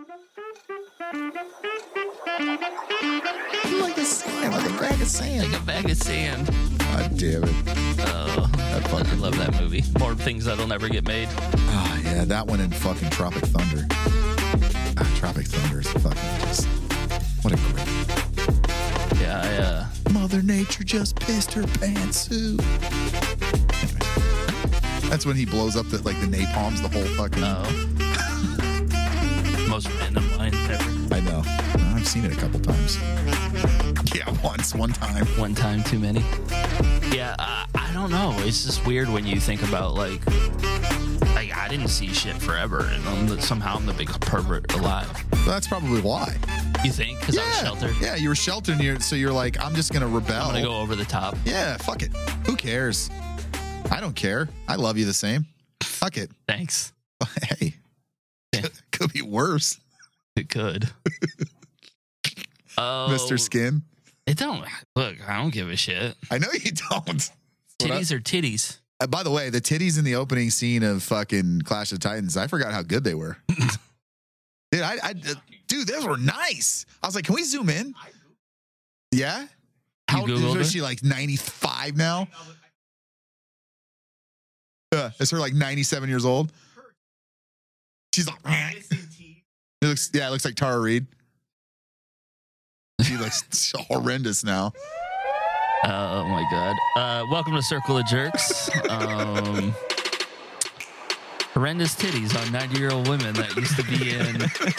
Like a sand, like a bag of sand. Like a bag of sand. God damn it. Oh, I love that movie. More things that'll never get made. Oh, yeah, that one and fucking Tropic Thunder. Tropic Thunder is fucking just... What a great... Yeah, Mother Nature just pissed her pantsuit. Anyway, that's when he blows up the napalms the whole fucking... most random line ever. I know. I've seen it a couple times. Yeah, one time. One time too many. Yeah, I don't know. It's just weird when you think about, like I didn't see shit forever, and somehow I'm the big pervert alive. Well, that's probably why. You think? Because I was sheltered? Yeah, you were sheltered, so you're like, I'm just going to rebel. I'm going to go over the top. Yeah, fuck it. Who cares? I don't care. I love you the same. Fuck it. Thanks. Hey. Could be worse. It could. Oh, Mr. Skin. It don't. Look, I don't give a shit. I know you don't. Titties are titties. By the way, the titties in the opening scene of fucking Clash of Titans, I forgot how good they were. Dude, those were nice. I was like, can we zoom in? Yeah? How old is she, like 95 now? Is her like 97 years old? She's like, it looks like Tara Reid. She looks horrendous now. Oh my God. Welcome to Circle of Jerks. Horrendous titties on 90-year-old women that used to be in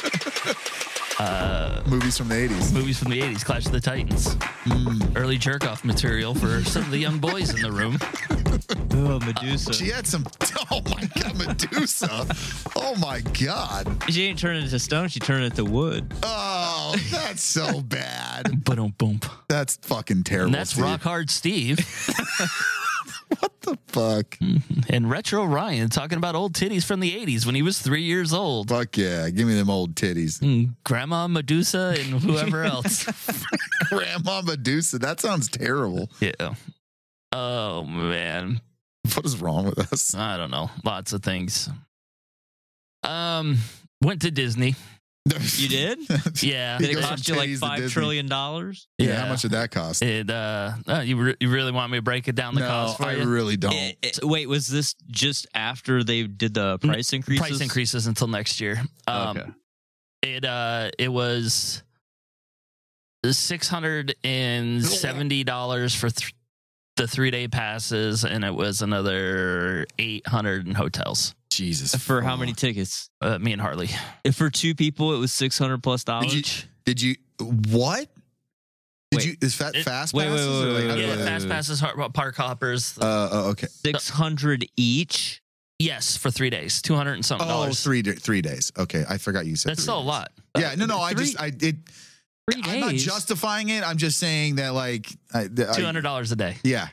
movies from the 80s. Movies from the 80s, Clash of the Titans. Early jerk-off material for some of the young boys in the room. Oh, Medusa. She had some... Oh, my God, Medusa. Oh, my God. She ain't turning into stone. She turned into wood. Oh, that's so bad. Boom. That's fucking terrible. And that's Steve. Rock Hard Steve. What the fuck? And Retro Ryan talking about old titties from the 80s when he was 3 years old. Fuck yeah. Give me them old titties. Grandma Medusa and whoever else. Grandma Medusa. That sounds terrible. Yeah. Oh, man. What is wrong with us? I don't know. Lots of things. Went to Disney. You did? Yeah. Did it cost you like $5 trillion? Yeah. How much did that cost? It, you really want me to break it down the cost for you? I really don't. Wait, was this just after they did the price increases? Price increases until next year. Okay. It was $670 for the 3-day passes, and it was another $800 in hotels. Jesus. For how many tickets? Me and Harley. If for two people, it was $600+. Did you what? Is fast passes? Wait. Fast passes, park hoppers. Okay. 600 each. Yes, for 3 days, $200 and something. Oh, 3 days. Okay, I forgot you said. That's still a lot. Yeah, no. 3 days. I'm not justifying it. I'm just saying that like $200 a day. Yeah,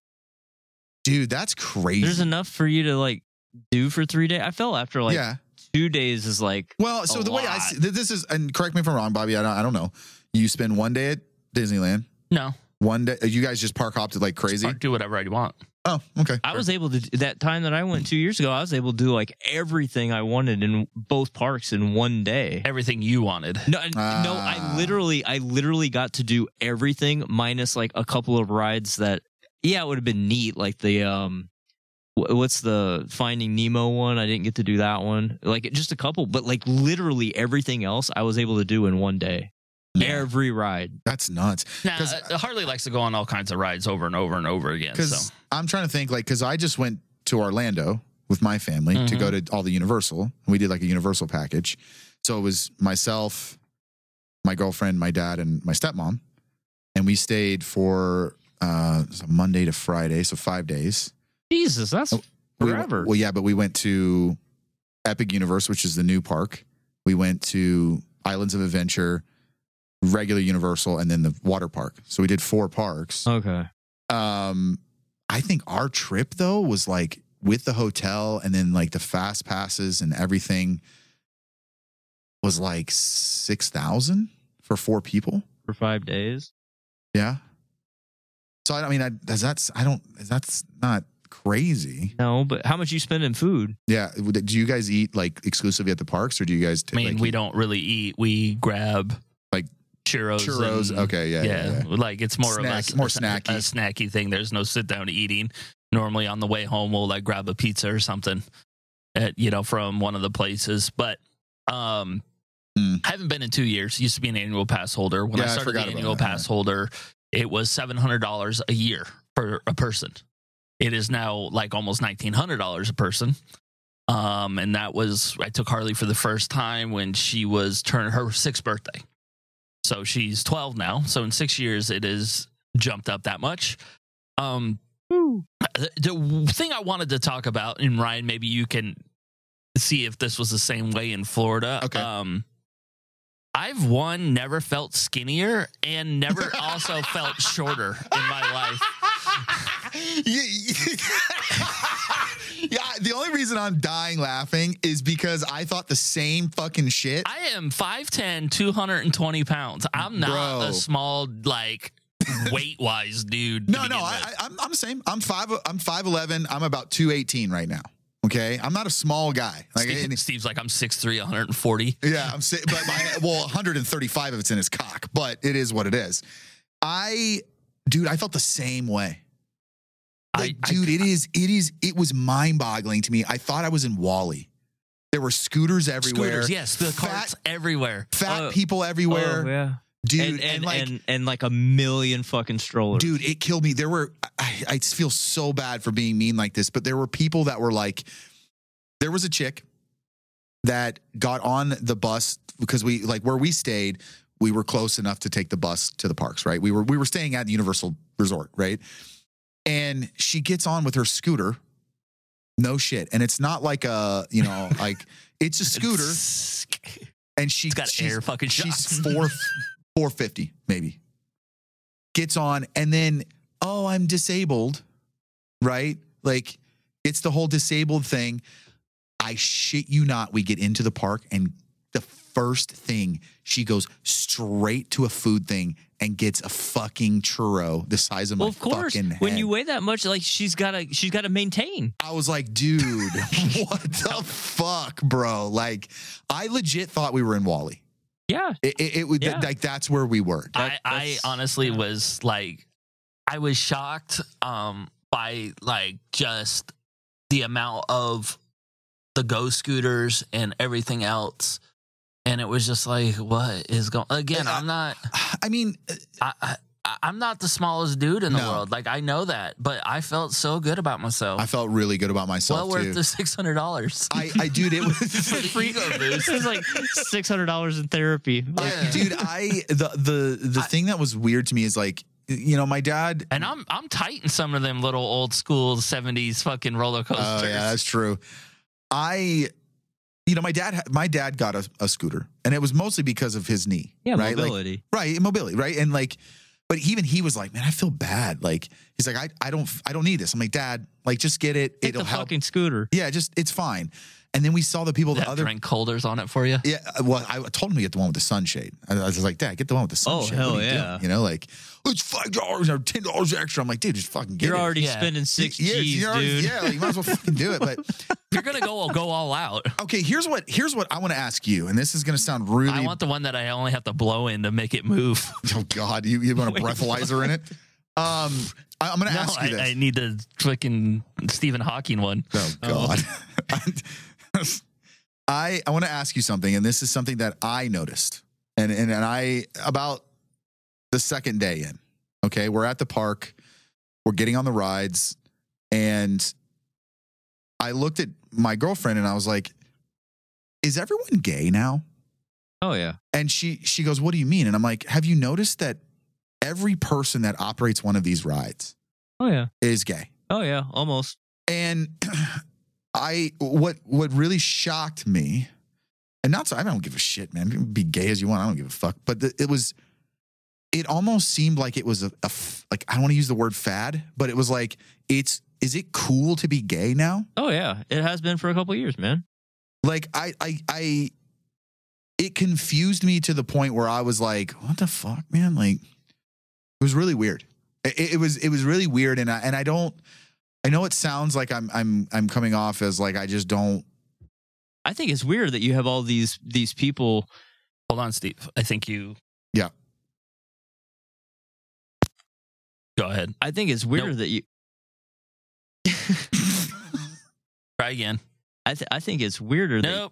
dude, that's crazy. There's enough for you to like do for 3 days. I felt after 2 days is like so the way I see this is, and correct me if I'm wrong, Bobby. I don't know. You spend 1 day at Disneyland. No, 1 day. You guys just park hopped it like crazy. Do whatever I want. Oh, okay. I was able to, that time that I went 2 years ago, I was able to do like everything I wanted in both parks in 1 day. Everything you wanted. No, I literally got to do everything minus like a couple of rides that, it would have been neat. Like the, what's the Finding Nemo one? I didn't get to do that one. Like just a couple, but like literally everything else I was able to do in 1 day. Yeah. Every ride. That's nuts. Now, Harley likes to go on all kinds of rides over and over and over again. Because I'm trying to think, because I just went to Orlando with my family to go to all the Universal. And we did like a Universal package. So it was myself, my girlfriend, my dad, and my stepmom. And we stayed for Monday to Friday, so 5 days. Jesus, that's forever. Well, yeah, but we went to Epic Universe, which is the new park. We went to Islands of Adventure, regular Universal, and then the water park. So we did 4 parks. Okay. I think our trip though was like with the hotel and then like the fast passes and everything was like $6,000 for 4 people for 5 days. Yeah. So I mean, that's not crazy. No, but how much you spend in food? Yeah. Do you guys eat like exclusively at the parks, or do you guys? I mean, like, we don't really eat. We grab like churros. And, okay, yeah. Like it's more Snack, of more a snacky thing. There's no sit down eating. Normally on the way home, we'll like grab a pizza or something, from one of the places. But I haven't been in 2 years. Used to be an annual pass holder. When I started the annual pass holder, it was $700 a year for a person. It is now like almost $1,900 a person. And that was, I took Harley for the first time when she was turning her 6th birthday. So she's 12 now. So in 6 years, it has jumped up that much. The thing I wanted to talk about, and Ryan, maybe you can see if this was the same way in Florida. Okay. I've never felt skinnier and never also felt shorter in my life. Yeah, the only reason I'm dying laughing is because I thought the same fucking shit. I am 5'10", 220 pounds. I'm not a small, like, weight-wise dude. No, I'm the same. I'm 5'11". I'm about 218 right now. Okay, I'm not a small guy. Like Steve's like, I'm 6'3", 140. Yeah, but 135 if it's in his cock. But it is what it is. I felt the same way. It was mind-boggling to me. I thought I was in Wall-E. There were scooters everywhere. Yes, the carts everywhere. Fat people everywhere. Oh, yeah. Dude, and like a million fucking strollers. Dude, it killed me. I feel so bad for being mean like this, but there were people that were like, there was a chick that got on the bus because where we stayed, we were close enough to take the bus to the parks, right? We were staying at the Universal Resort, right? And she gets on with her scooter. No shit. And it's not like like it's a scooter. And she's got air fucking shots. She's 450 maybe. Gets on and then, I'm disabled, right? Like it's the whole disabled thing. I shit you not. We get into the park and the first thing, she goes straight to a food thing and gets a fucking churro the size of my fucking head. When you weigh that much, like she's gotta maintain. I was like, dude, what the fuck, bro? Like, I legit thought we were in Wall-E. Yeah, it would like that's where we were. I honestly was like, I was shocked by like just the amount of the Go scooters and everything else. And it was just like, what is going? Again, I'm not. I mean, I'm not the smallest dude in the world. Like I know that, but I felt so good about myself. I felt really good about myself. Well worth the $600. I dude, it was for the ego boost. It was like $600 in therapy. Yeah. Dude, the thing that was weird to me is like, my dad, and I'm tight in some of them little old school 70s fucking roller coasters. Oh yeah, that's true. My dad got a scooter, and it was mostly because of his knee. Yeah, right? mobility. Mobility, right? And like, but even he was like, man, I feel bad. Like, he's like, I don't need this. I'm like, Dad, like, just get it. Take It'll the help. fucking scooter. Yeah, it's fine. And then we saw the people, drink holders on it for you. Yeah, well, I told him to get the one with the sunshade. I was like, Dad, get the one with the sunshade. Oh hell yeah! Doing? Like, it's $5 or $10 extra. I'm like, dude, just fucking get it. You're already spending 6 G's, dude. Yeah, like, you might as well fucking do it. But you're gonna go all out. Okay, here's what I want to ask you, and this is gonna sound really. I want the one that I only have to blow in to make it move. Oh God, you want a breathalyzer in it? I'm gonna ask you this. I need the freaking Stephen Hawking one. Oh God. I want to ask you something, and this is something that I noticed, and I about the second day in. Okay, we're at the park, we're getting on the rides, and I looked at my girlfriend and I was like, "Is everyone gay now?" Oh yeah. And she goes, "What do you mean?" And I'm like, "Have you noticed that every person that operates one of these rides, is gay?" Oh yeah, almost. And what really shocked me, and not so I don't give a shit, man. You can be gay as you want. I don't give a fuck. But it almost seemed like it was like, I don't want to use the word fad, but it was like, is it cool to be gay now? Oh yeah, it has been for a couple of years, man. Like it confused me to the point where I was like, what the fuck, man? Like, it was really weird. It was really weird, and I don't. I know it sounds like I'm coming off as like I just don't. I think it's weird that you have all these people. Hold on, Steve. I think you. Yeah. Go ahead. I think it's weird that you. Try again. I think it's weirder. Nope.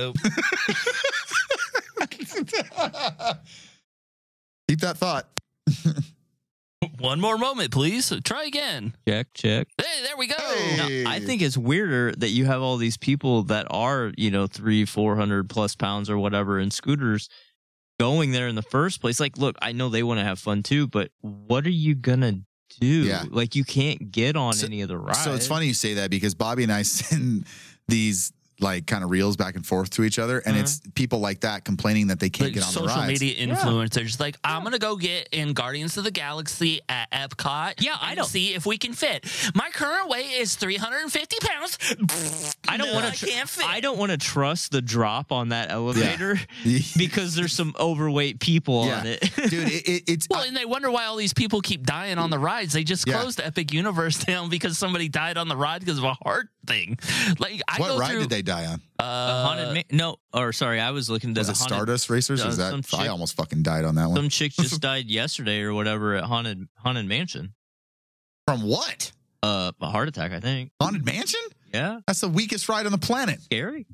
Keep that thought. One more moment, please. Try again. Check. Hey, there we go. Hey. No, I think it's weirder that you have all these people that are, 300-400 plus pounds or whatever in scooters going there in the first place. Like, look, I know they want to have fun too, but what are you gonna do? Yeah. Like, you can't get on any of the rides. So it's funny you say that because Bobby and I send these like kind of reels back and forth to each other, and it's people like that complaining that they can't Like get on the social rides. media influencers, like I'm gonna go get in Guardians of the Galaxy at Epcot. Yeah, I don't see if we can fit. My current weight is 350 pounds. I don't want to. can't fit. I don't want to trust the drop on that elevator because there's some overweight people on it. Dude, it's Well, and they wonder why all these people keep dying on the rides. They just closed Epic Universe down because somebody died on the ride because of a heart thing. Like, what ride did they die on? I was looking to. Was it Stardust Racers? Was that? I almost fucking died on that one. Some chick just died yesterday or whatever at Haunted Mansion. From what? A heart attack, I think. Haunted Mansion? Yeah, that's the weakest ride on the planet. Scary.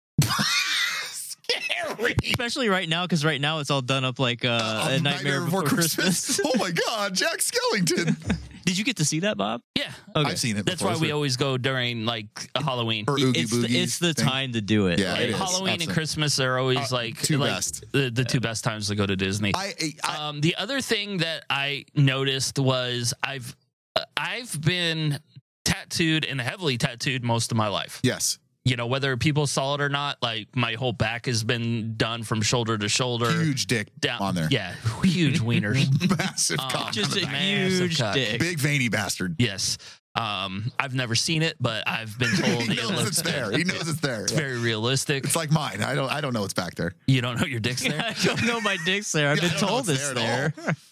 Scary. Especially right now, because right now it's all done up like a Nightmare Before Christmas. Oh my God, Jack Skellington. Did you get to see that, Bob? Yeah, okay. I've seen it. That's why we always go during like Halloween. Or Oogie it's the time to do it. Yeah, like, it is. Halloween and Christmas are always like two best. The two best times to go to Disney. The other thing that I noticed was I've been tattooed and heavily tattooed most of my life. Yes. Whether people saw it or not, like my whole back has been done from shoulder to shoulder. Huge dick down on there. Yeah, huge wieners. Massive cock. Just a huge dick. Big veiny bastard. Yes. I've never seen it, but I've been told he knows it's there. He knows it's there. It's very realistic. It's like mine. I don't know what's back there. You don't know your dick's there? I don't know my dick's there. I've been told it's there.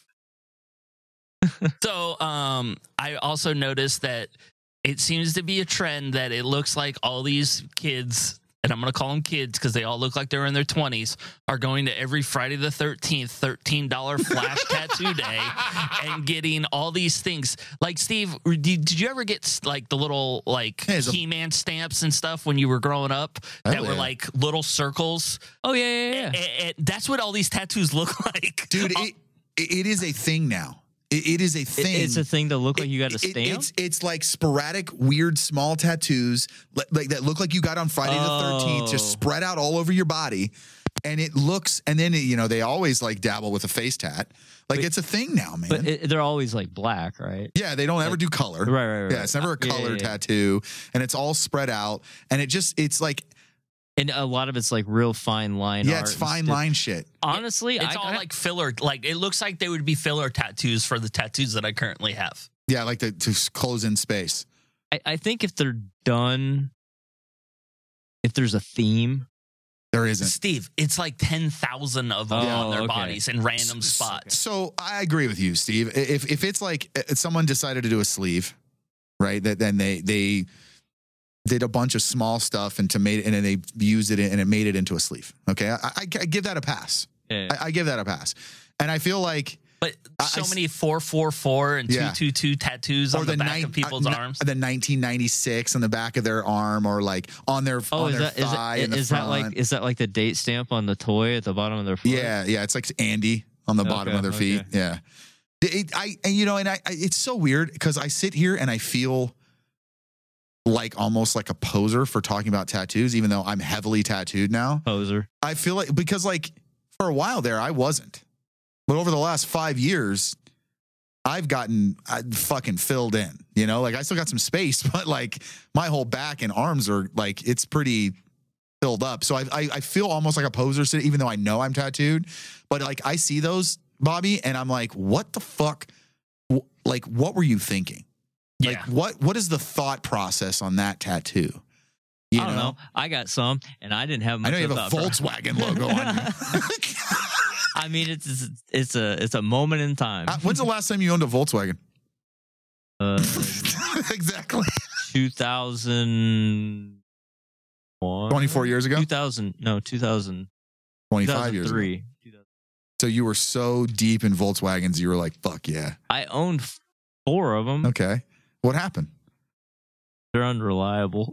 So I also noticed that it seems to be a trend that it looks like all these kids, and I'm going to call them kids because they all look like they're in their 20s, are going to every Friday the 13th, $13 flash tattoo day and getting all these things. Like, Steve, did you ever get like the little like He-Man stamps and stuff when you were growing up that were like little circles? Oh, yeah. And that's what all these tattoos look like. Dude, it is a thing now. It is a thing. It's a thing to look like you got a stamp? It's like sporadic, weird, small tattoos like that look like you got on Friday the 13th, just spread out all over your body. And it looks, and then, they always like dabble with a face tat. Like, it's a thing now, man. But they're always like black, right? Yeah, they don't ever do color. Right. Yeah, it's never a color tattoo. And it's all spread out. And it's like, and a lot of it's like real fine line art. Yeah, it's fine line shit. Honestly, it's all like filler. Like, it looks like they would be filler tattoos for the tattoos that I currently have. Yeah, like to close in space. I think if they're done, if there's a theme. There isn't. Steve, it's like 10,000 of them on their bodies in random spots. So I agree with you, Steve. If it's like someone decided to do a sleeve, right? That then they did a bunch of small stuff and then they used it and it made it into a sleeve. Okay, I give that a pass. Yeah. I give that a pass, and I feel like. But many 444 and 222 tattoos on the back of people's arms. The 1996 on the back of their arm, or like on their thigh in the front. Is that like the date stamp on the toy at the bottom of their foot? Yeah, it's like Andy on the bottom of their feet. Yeah, it's so weird because I sit here and I feel like almost like a poser for talking about tattoos, even though I'm heavily tattooed now. Poser. I feel like because like for a while there I wasn't. But over the last 5 years, I've gotten fucking filled in, like I still got some space, but like my whole back and arms are like, it's pretty filled up. So I feel almost like a poser, even though I know I'm tattooed, but like I see those, Bobby, and I'm like, what the fuck? Like, what were you thinking? Yeah. Like, what is the thought process on that tattoo? I don't know. I got some, and I didn't have much. I know you have a Volkswagen logo on you. I mean, it's a moment in time. When's the last time you owned a Volkswagen? Exactly. 2001. 24 years ago? 2000. No, 2000. 25 years ago. 2003. So you were so deep in Volkswagens, you were like, fuck yeah. I owned 4 of them. Okay. What happened? They're unreliable.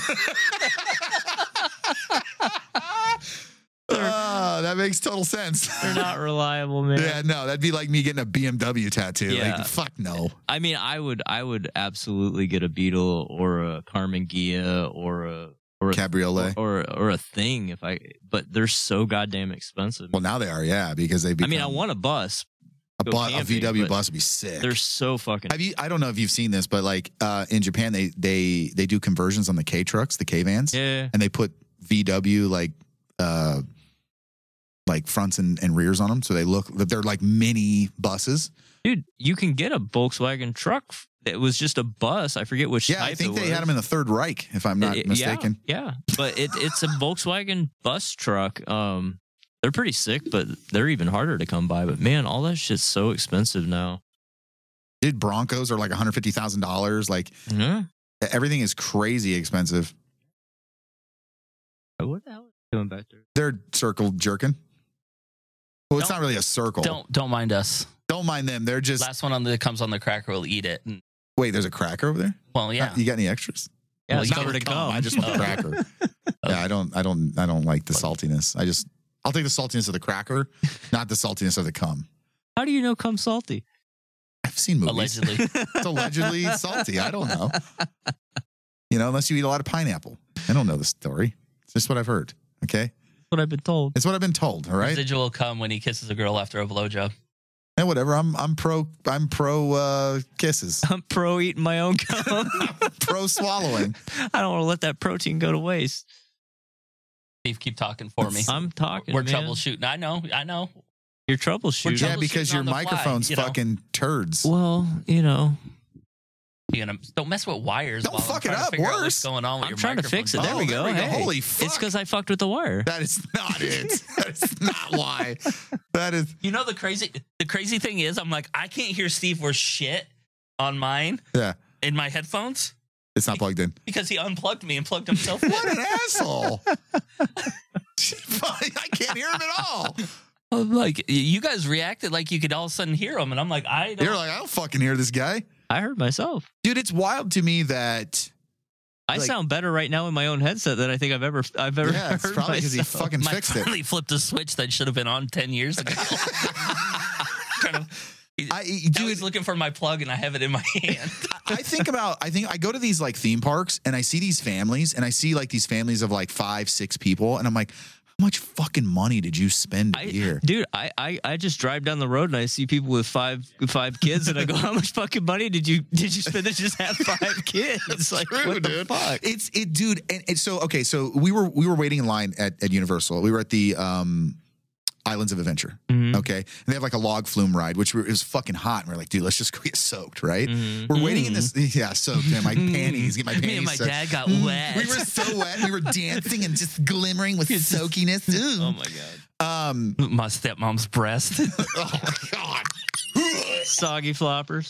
That makes total sense. They're not reliable, man. Yeah, no, that'd be like me getting a BMW tattoo. Yeah. Like, fuck no. I mean, I would absolutely get a Beetle or a Carmen Ghia or a Cabriolet. or a thing but they're so goddamn expensive. Well, now they are, yeah, because they become... I mean, I want a bus. A camping, VW bus would be sick. They're so fucking... I don't know if you've seen this, but like in Japan, they do conversions on the K trucks, the K vans. Yeah. And they put VW like fronts and rears on them. So they're like mini buses. Dude, you can get a Volkswagen truck. It was just a bus. I forget which type. Yeah, I think they had them in the Third Reich, if I'm not mistaken. Yeah. But it's a Volkswagen bus truck. They're pretty sick, but they're even harder to come by. But man, all that shit's so expensive now. Dude, Broncos are like $150,000. Like, everything is crazy expensive. What the hell is doing back there? They're circle jerking. Well, it's not really a circle. Don't mind us. Don't mind them. They're just... Last one that comes on the cracker will eat it. Wait, there's a cracker over there? Well, yeah. You got any extras? Yeah, Well, it's you covered in gum. I just want the cracker. Yeah, I don't like the saltiness. I'll take the saltiness of the cracker, not the saltiness of the cum. How do you know cum salty? I've seen movies. Allegedly. It's allegedly salty. I don't know. Unless you eat a lot of pineapple. I don't know the story. It's just what I've heard. Okay? What I've been told. It's what I've been told, all right? Residual cum when he kisses a girl after a blowjob. And whatever. I'm pro kisses. I'm pro eating my own cum. Pro swallowing. I don't want to let that protein go to waste. Steve, keep talking for me. I'm talking. We're man. troubleshooting. I know. You're troubleshooting. Yeah, because your on the fly, microphone's fucking turds. Well, don't mess with wires. Don't while fuck I'm it trying to up. figure out Worse. What's going on with I'm your trying to fix it. There we go. There we go. Hey. Holy fuck. It's because I fucked with the wire. That is not it. That is not why. That is... You know the crazy thing is, I'm like, I can't hear Steve worth shit on mine. Yeah. In my headphones. It's not plugged in. Because he unplugged me and plugged himself in. What an asshole. I can't hear him at all. Like, you guys reacted like you could all of a sudden hear him. And I'm like, You're like, I don't fucking hear this guy. I heard myself. Dude, it's wild to me that... I sound better right now in my own headset than I think I've ever yeah, heard it's probably because he fucking I fixed it. finally flipped a switch that should have been on 10 years ago. He's looking for my plug and I have it in my hand. I go to these like theme parks and I see these families and I see like these families of like 5-6 people and I'm like, how much fucking money did you spend a year? Dude, I just drive down the road and I see people with five kids and I go, how much fucking money did you spend to just have 5 kids? It's like, true, what the dude. fuck? Dude. And so, okay. So we were waiting in line at Universal. We were at the, Islands of Adventure. Mm-hmm. Okay. And they have like a log flume ride, which it was fucking hot. And we're like, dude, let's just go get soaked. Right. Mm-hmm. We're waiting in this. Yeah. Soaked. Man, my panties. Get my panties. Me and my soaked. dad got wet. We were so wet. We were dancing and just glimmering with soakiness. Ooh. Oh my God. My stepmom's breast. Oh God. Soggy floppers.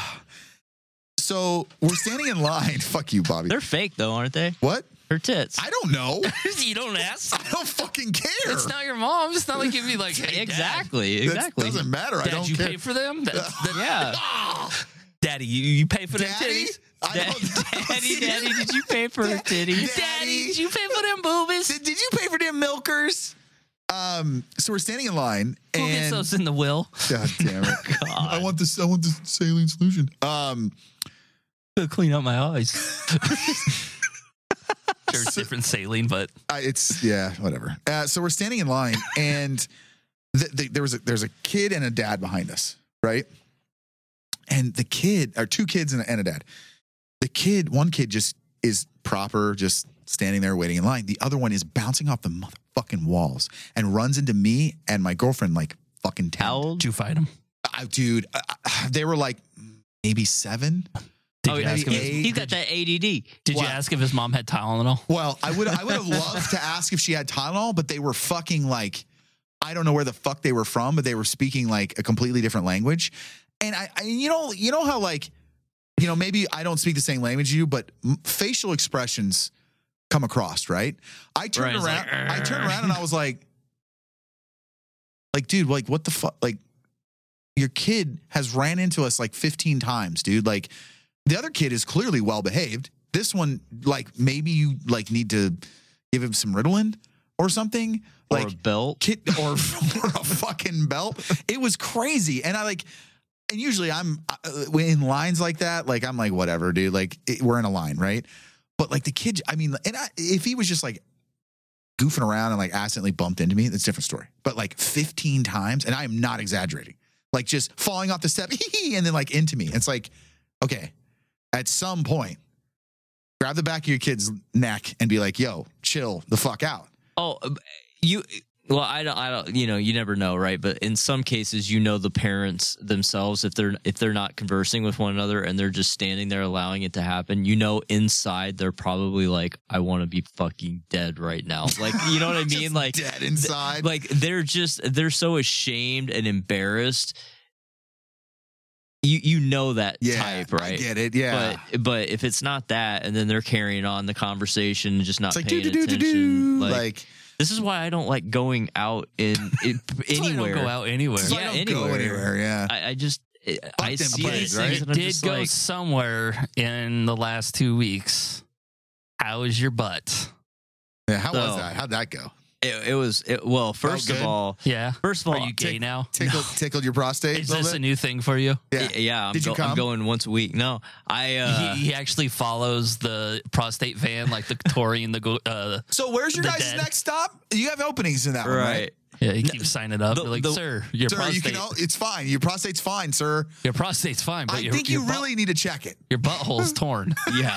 So we're standing in line. Fuck you, Bobby. They're fake though, aren't they? What? Her tits. I don't know. You don't ask. I don't fucking care. It's not your mom. It's not like you'd be like, hey, Exactly. That Exactly. doesn't matter. Dad, I don't you care. pay for them? Yeah. Daddy, you pay for them Daddy? titties? Daddy, did you pay for her titties? Daddy, did you pay for them boobies? Did you pay for them milkers? So we're standing in line Who gets and those in the will? God damn it. I want this saline solution. To clean out my eyes. Sure, it's different saline, but whatever. So we're standing in line, and there's a kid and a dad behind us, right? And the kid, or 2 kids and a dad. One kid just is proper, just standing there waiting in line. The other one is bouncing off the motherfucking walls and runs into me and my girlfriend like fucking 10. How old? did you fight him? Dude, they were like maybe 7. Did you ask him? He's got that ADD. Did you ask if his mom had Tylenol? Well, I would have loved to ask if she had Tylenol, but they were fucking like, I don't know where the fuck they were from, but they were speaking like a completely different language. And I you know how like maybe I don't speak the same language as you, but facial expressions come across, right? I turned around and I was like, dude, like, what the fuck? Like, your kid has ran into us like 15 times, dude. Like, the other kid is clearly well behaved. This one, like, maybe you like need to give him some Ritalin or something, like or a belt, or a fucking belt. It was crazy, and and usually I'm in lines like that. Like, I'm like, whatever, dude. Like, we're in a line, right? But like the kid, I mean, if he was just like goofing around and like accidentally bumped into me, that's a different story. But like 15 times, and I am not exaggerating, like just falling off the step and then like into me. It's like, okay, at some point, grab the back of your kid's neck and be like, yo, chill the fuck out. Oh, well, I don't, you never know, right? But in some cases, the parents themselves, if they're not conversing with one another and they're just standing there allowing it to happen, inside they're probably like, I want to be fucking dead right now. Like, you know what I mean? Like dead inside. Like they're so ashamed and embarrassed. That type, right? I get it, yeah. But if it's not that, and then they're carrying on the conversation and just not like, paying attention, like this is why I don't like going out anywhere. I don't go out anywhere. Yeah, I don't go anywhere. Yeah, I see these things. You did go somewhere in the last 2 weeks. How is your butt? Yeah, how was that? How'd that go? Well, first of all, are you gay now? Tickled your prostate? Is this a new thing for you? Yeah. I'm going once a week. No, he actually follows the prostate van like the Tory and the. So where's your guys' next stop? You have openings in that one, right? Yeah, he keeps signing up. Like, sir, your prostate. It's fine. Your prostate's fine, sir. Your prostate's fine. But I think you really need to check it. Your butthole's torn. Yeah.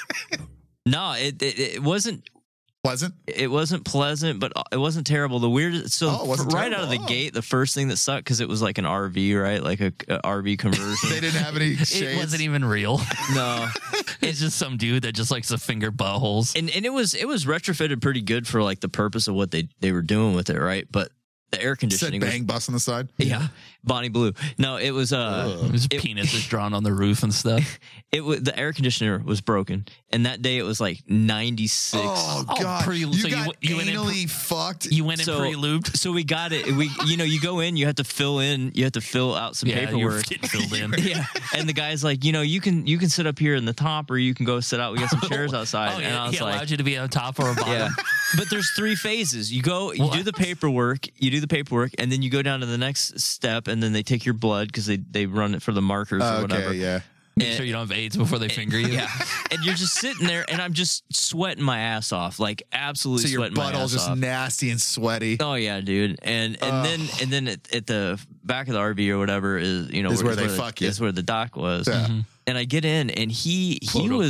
No, it wasn't. Pleasant? It wasn't pleasant, but it wasn't terrible. The weirdest, right out of the gate, the first thing that sucked, because it was like an RV, right? Like a RV conversion. They didn't have any shades. It wasn't even real. No. It's just some dude that just likes to finger buttholes. And it was retrofitted pretty good for like the purpose of what they were doing with it, right? But the air conditioning said bang bus on the side. Yeah. Bonnie Blue. No, it was his penis is drawn on the roof and stuff. The air conditioner was broken, and that day it was like 96. Oh god! You got anally fucked. You went in pre-lubed. So we got it. You go in. You have to fill out some paperwork. Filled in. Yeah, and the guy's like, you can sit up here in the top, or you can go sit out. We got some chairs outside. Oh, and I was he allowed you to be on top or a bottom. Yeah. But there's 3 phases. You do the paperwork. And then you go down to the next step, and then they take your blood because they run it for the markers or whatever. Yeah. Make sure you don't have AIDS before they finger you. Yeah. And you're just sitting there, and I'm just sweating my ass off, like absolutely sweating my ass off. So your butthole's just nasty and sweaty. Oh yeah, dude. And then at the back of the RV or whatever is where they fuck you. Is where the dock was. Yeah. Mm-hmm. And I get in, and he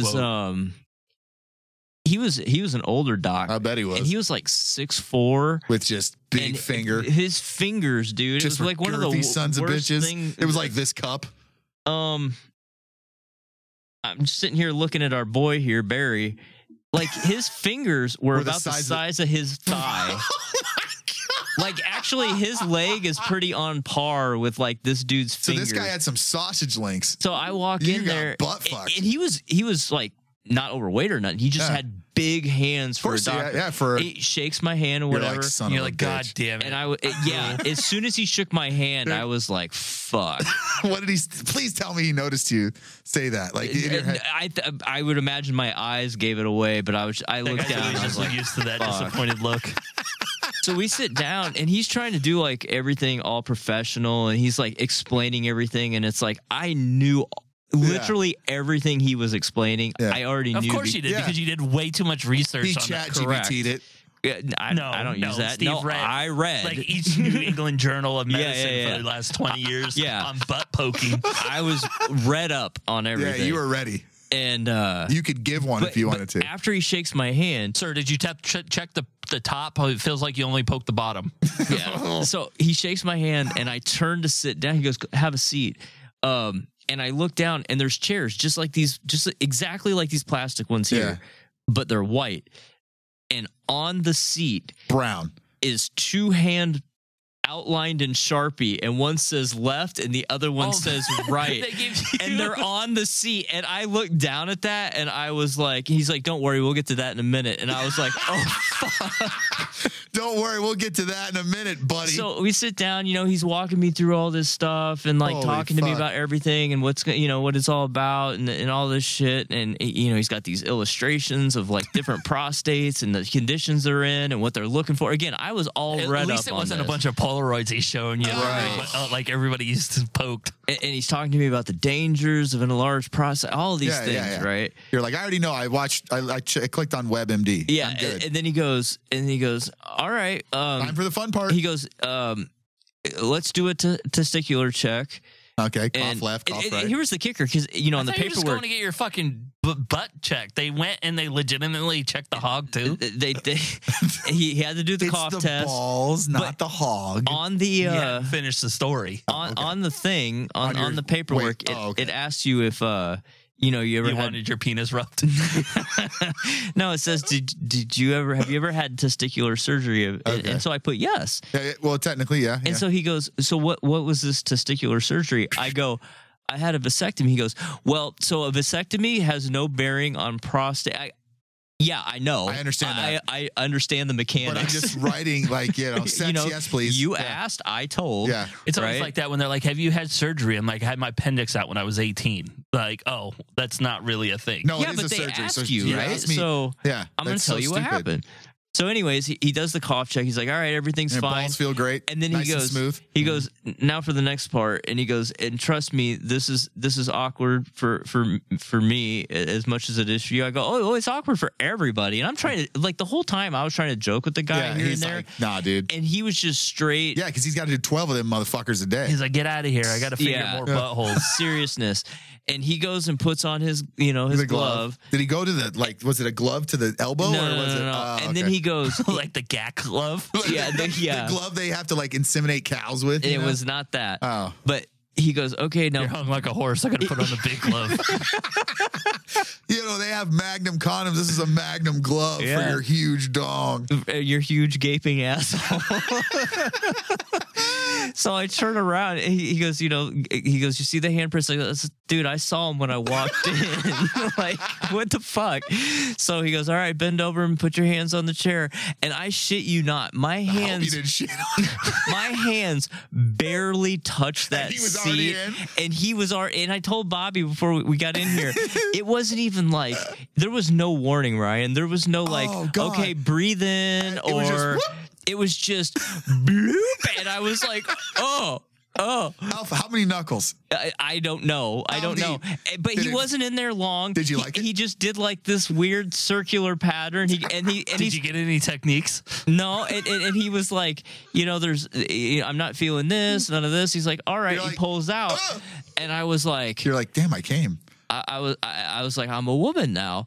was an older doc. I bet he was. And he was like 6'4" with just big finger. His fingers, dude. Just it was like one of the sons of bitches. It was like this cup. I'm just sitting here looking at our boy here, Barry. Like his fingers were about the size of his thigh. Like actually, his leg is pretty on par with like this dude's fingers. So this guy had some sausage links. So I walk in there, butt fucked. And he was like not overweight or nothing. He just had big hands for a doctor. He shakes my hand or whatever. You're like, God damn it. And as soon as he shook my hand, I was like, fuck. What did he? Please tell me he noticed you say that. Like I would imagine my eyes gave it away, but I looked down. I was just used to that disappointed look. So we sit down, and he's trying to do like everything all professional, and he's like explaining everything, and it's like I knew literally everything he was explaining. I already knew. Of course you did, because you did way too much research he on chat that. Correct. GPT'd it. I don't use that. Steve read, I read like each New England Journal of Medicine for the last 20 years on butt poking. I was read up on everything. Yeah, you were ready. And you could give one if you wanted to. After he shakes my hand, sir, did you check the top? It feels like you only poked the bottom. Yeah. So he shakes my hand, and I turn to sit down. He goes, "Have a seat." And I look down, and there's chairs just exactly like these plastic ones here, but they're white. And on the seat, brown, is 2 hand outlined in Sharpie, and one says left and the other one says right. And they're on the seat. And I looked down at that and I was like, he's like, don't worry, we'll get to that in a minute. And I was like, oh, fuck. Don't worry, we'll get to that in a minute, buddy. So we sit down, he's walking me through all this stuff and like talking to me about everything and what's, what it's all about and all this shit. And, he's got these illustrations of like different prostates and the conditions they're in and what they're looking for. Again, I was all read up on this. At least it wasn't a bunch of Polaroids he's showing you, right? Like everybody used to poked. And he's talking to me about the dangers of an enlarged prostate, all of these things, right? You're like, I already know. I clicked on WebMD. Yeah, and then he goes, all right. Time for the fun part. He goes, let's do a testicular check. Okay, cough left, cough right. Here's the kicker, because on the paperwork, you were just going to get your fucking butt checked. They went and they legitimately checked the hog too. He had to do the cough the test. Balls, not the hog. On the finish the story. On the thing on the paperwork, it asks you if you ever wanted your penis rubbed. No, it says have you ever had testicular surgery? And so I put yes. Yeah, well, technically, yeah. And so he goes, so what was this testicular surgery? I go, I had a vasectomy. He goes, well, so a vasectomy has no bearing on prostate. Yeah, I know. I understand that. I understand the mechanics. But I'm just writing yes, please. You asked, I told. Yeah. It's always like that when they're like, have you had surgery? I'm like, I had my appendix out when I was 18. Like, oh, that's not really a thing. No, yeah, it is but a they surgery. ask you, right? So I'm going to tell you what happened. So anyways, he does the cough check. He's like, all right, everything's fine. Balls feel great. And then nice he goes, and smooth. He goes, now for the next part. And he goes, and trust me, this is awkward for me as much as it is for you. I go, oh, it's awkward for everybody. And I'm trying to, like, the whole time I was trying to joke with the guy here and there. Like, nah, dude. And he was just straight. Yeah, because he's got to do 12 of them motherfuckers a day. He's like, get out of here. I got to figure more buttholes. Seriousness. And he goes and puts on his, his glove. Did he go to the, was it a glove to the elbow? No, or was it? No. And then he goes, like the GAC glove. Yeah, the glove they have to inseminate cows with. It was not that. Oh, but he goes, okay, now you're hung like a horse. I got to put on the big glove. They have Magnum condoms. This is a Magnum glove for your huge dong, your huge gaping asshole. So I turn around. And he goes, you see the handprints? Like, dude, I saw him when I walked in. Like, what the fuck? So he goes, all right, bend over and put your hands on the chair. And I shit you not, my hands, my hands barely touched that seat. And he was already. And I told Bobby before we got in here, it wasn't even like there was no warning, Ryan. There was no okay, breathe in It was just bloop, and I was like, oh. Alpha, how many knuckles? I don't know. But he wasn't in there long. Did you like it? He just did like this weird circular pattern. Did you get any techniques? No, and he was like, I'm not feeling this, none of this. He's like, all right, he pulls out, and I was like, you're like, damn, I came. I was like, I'm a woman now.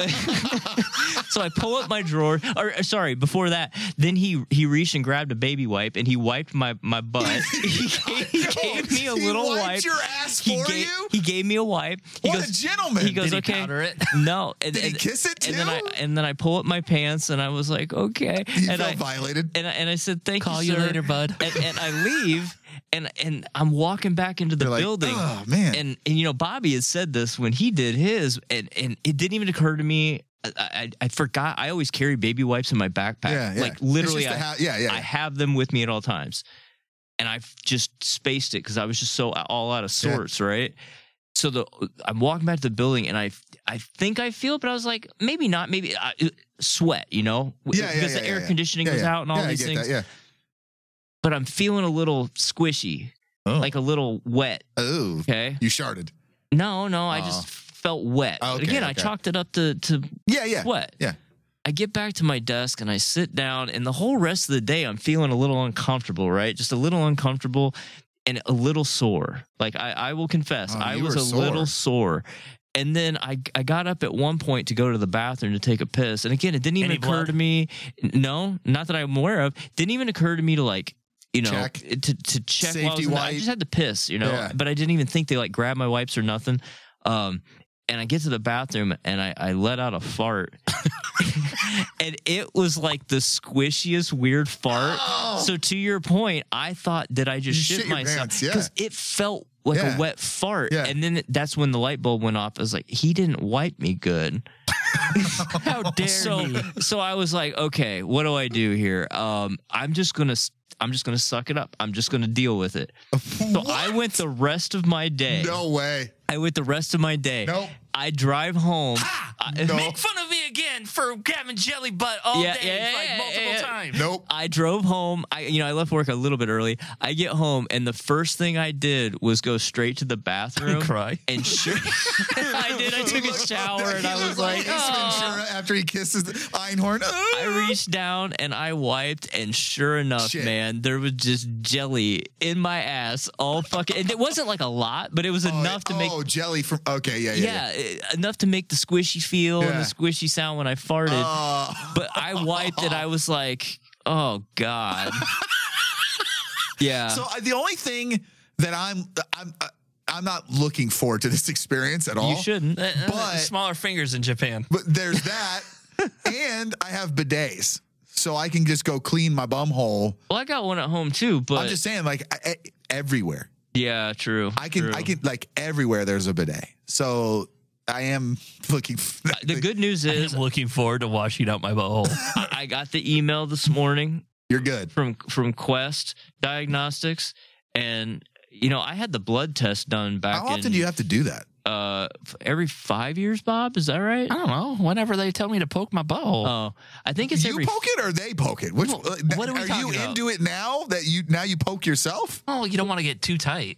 So I pull up my drawer. Before that, then he reached and grabbed a baby wipe and he wiped my butt. He gave me a little wipe. Your ass for you? He gave me a wipe. What a gentleman. He goes, Did he okay. powder it? No. Did he kiss it too? And then I pull up my pants and I was like, okay. You felt violated. And I said, thank you, Call you later, bud. And I leave. And I'm walking back into the building. Oh man! And Bobby had said this when he did his, and it didn't even occur to me. I forgot. I always carry baby wipes in my backpack. Yeah. Like literally, I have them with me at all times. And I've just spaced it because I was just so all out of sorts, right? So I'm walking back to the building and I think I feel it, but I was like, maybe not. Maybe sweat, because the air conditioning was out and all these things. But I'm feeling a little squishy, like a little wet. Oh, okay. You sharted? No, I just felt wet. Again, I chalked it up to sweat. Yeah. I get back to my desk and I sit down, and the whole rest of the day I'm feeling a little uncomfortable, right? Just a little uncomfortable and a little sore. Like I will confess, I was a little sore. And then I got up at one point to go to the bathroom to take a piss. And again, it didn't even occur to me. No, not that I'm aware of. Didn't even occur to me to check. To check while I was in there. I just had to piss, but I didn't even think they grabbed my wipes or nothing. And and I get to the bathroom and I let out a fart. And it was like the squishiest weird fart. Oh. So to your point, I thought, did I just You shit shit your myself? pants, yeah. Because it felt like Yeah. a wet fart. Yeah. And then that's when the light bulb went off. I was like, he didn't wipe me good. How dare he? So I was like, okay, what do I do here? I'm just gonna suck it up. I'm just gonna deal with it. So I went the rest of my day. No way. I went the rest of my day. Nope. I drive home. No. Make fun of me again for having jelly butt all day, multiple times. Nope. I drove home. I left work a little bit early. I get home, and the first thing I did was go straight to the bathroom. Cry. And sure, I did. I took a shower, and I was like, Ace Ventura after he kisses the Einhorn. I reached down and I wiped, and sure enough, Shit. man, there was just jelly in my ass all fucking. And it wasn't like a lot, but it was enough to make. Oh, jelly from. Okay, yeah. Enough to make the squishy feel and Yeah. the squishy sound when I farted. But I wiped and I was like, oh God. Yeah. So the only thing that I'm not looking forward to this experience at all. You shouldn't. But- Smaller fingers in Japan. But there's that, and I have bidets, so I can just go clean my bum hole. Well, I got one at home too, but I'm just saying, like everywhere. yeah, true. I can like everywhere. There's a bidet, so I am looking. The good news is I'm looking forward to washing out my butthole. I got the email this morning You're good. from Quest Diagnostics, and I had the blood test done back. How often do you have to do that? Every 5 years, Bob? Is that right? I don't know. Whenever they tell me to poke my butthole. Oh, I think it's You every. poke it or they poke it? Which What are we are talking you about? into it now that you poke yourself? Oh, you don't want to get too tight.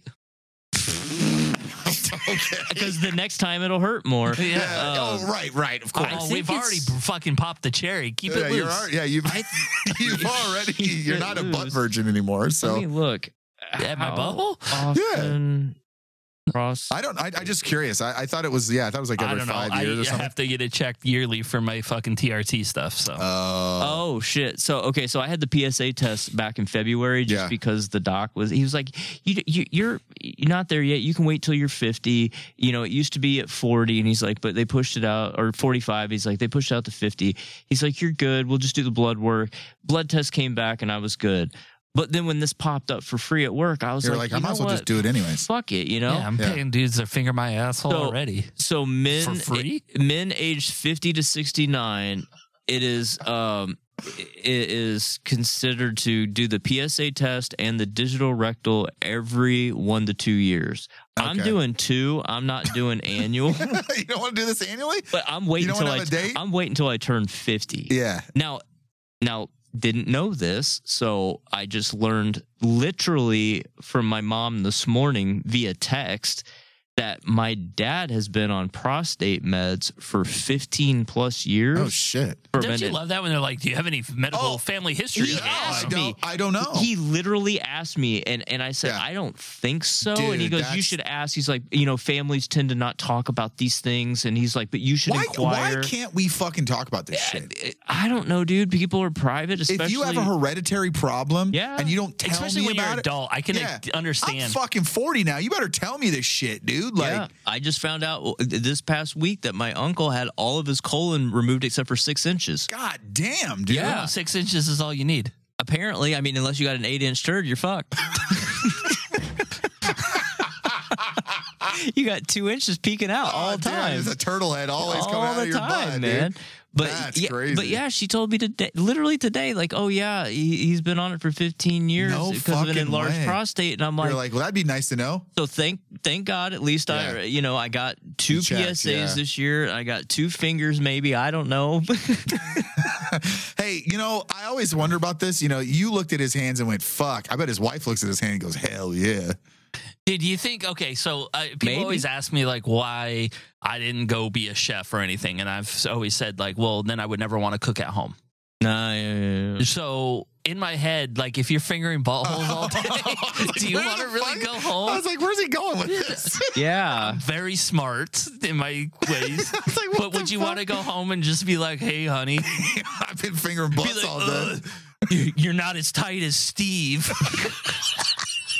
Okay. Because the next time it'll hurt more. Yeah. Um, Right. Of course. I Oh, think we've already it's- fucking popped the cherry. Keep it loose. You've already. You're not a butt Loose. virgin anymore. Let So me look. At my How butthole? Often cross. I just curious. I thought it was like I every don't know. 5 years or I something. have to get it checked yearly for my fucking TRT stuff. So Oh shit! So I had the PSA test back in February just Yeah. because the doc he was like, you're not there yet. You can wait till you're 50. It used to be at 40, and he's like, but they pushed it out, or 45. He's like, they pushed it out to 50. He's like, you're good. We'll just do the blood work. Blood test came back, and I was good. But then when this popped up for free at work, I was You're like, I might as well just do it anyways. Fuck it, yeah, I'm Yeah. paying dudes to finger my asshole So- already. So men For free? men aged 50 to 69, it is considered to do the PSA test and the digital rectal every 1 to 2 years. I'm Okay. doing 2. I'm not doing annual. You don't want to do this annually? But I'm waiting You don't until wanna have a date? I'm waiting until I turn 50. Yeah. Now didn't know this, so I just learned literally from my mom this morning via text that my dad has been on prostate meds for 15 plus years. Oh shit. Don't you love that when they're like, "Do you have any medical family history?" He You can asked ask them. me. I don't know. He literally asked me, and I said, Yeah. I don't think so. Dude, and he goes, you that's- should ask. He's like, families tend to not talk about these things. And he's like, but you should Why inquire. can't we fucking talk about this shit? I don't know, dude. People are private, especially. If you have a hereditary problem Yeah. and you don't tell Especially me when you're about an it, adult, I can yeah. understand. I'm fucking 40 now. You better tell me this shit, dude. Like, Yeah, I just found out this past week that my uncle had all of his colon removed except for 6 inches. god damn, dude. Yeah. 6 inches is all you need. Apparently, I mean, unless you got an 8-inch turd, you're fucked. You got 2 inches peeking out all the damn, time. there's a turtle head always coming all out the of your time, butt, man. dude. But That's yeah, crazy. But yeah, she told me today, literally today, like, oh yeah, he's been on it for 15 years No because of an fucking enlarged way. prostate, and I'm You're like, like, well, that'd be nice to know. so thank God, at least Yeah. I got 2 You checked, PSAs yeah. this year. I got 2 fingers, maybe, I don't know. Hey, I always wonder about this. You looked at his hands and went, fuck. I bet his wife looks at his hand and goes, hell yeah. Did you think? Okay, so people Maybe. always ask me like why I didn't go be a chef or anything, and I've always said like, well, then I would never want to cook at home. Nah, yeah. So in my head, like if you're fingering buttholes all day, do you Where want to the really fuck? go home? I was like, where's he going with this? Yeah. Very smart in my ways. like, what But the would you fuck? want to go home and just be like, hey, honey, I've been fingering butts like, all day. you're not as tight as Steve.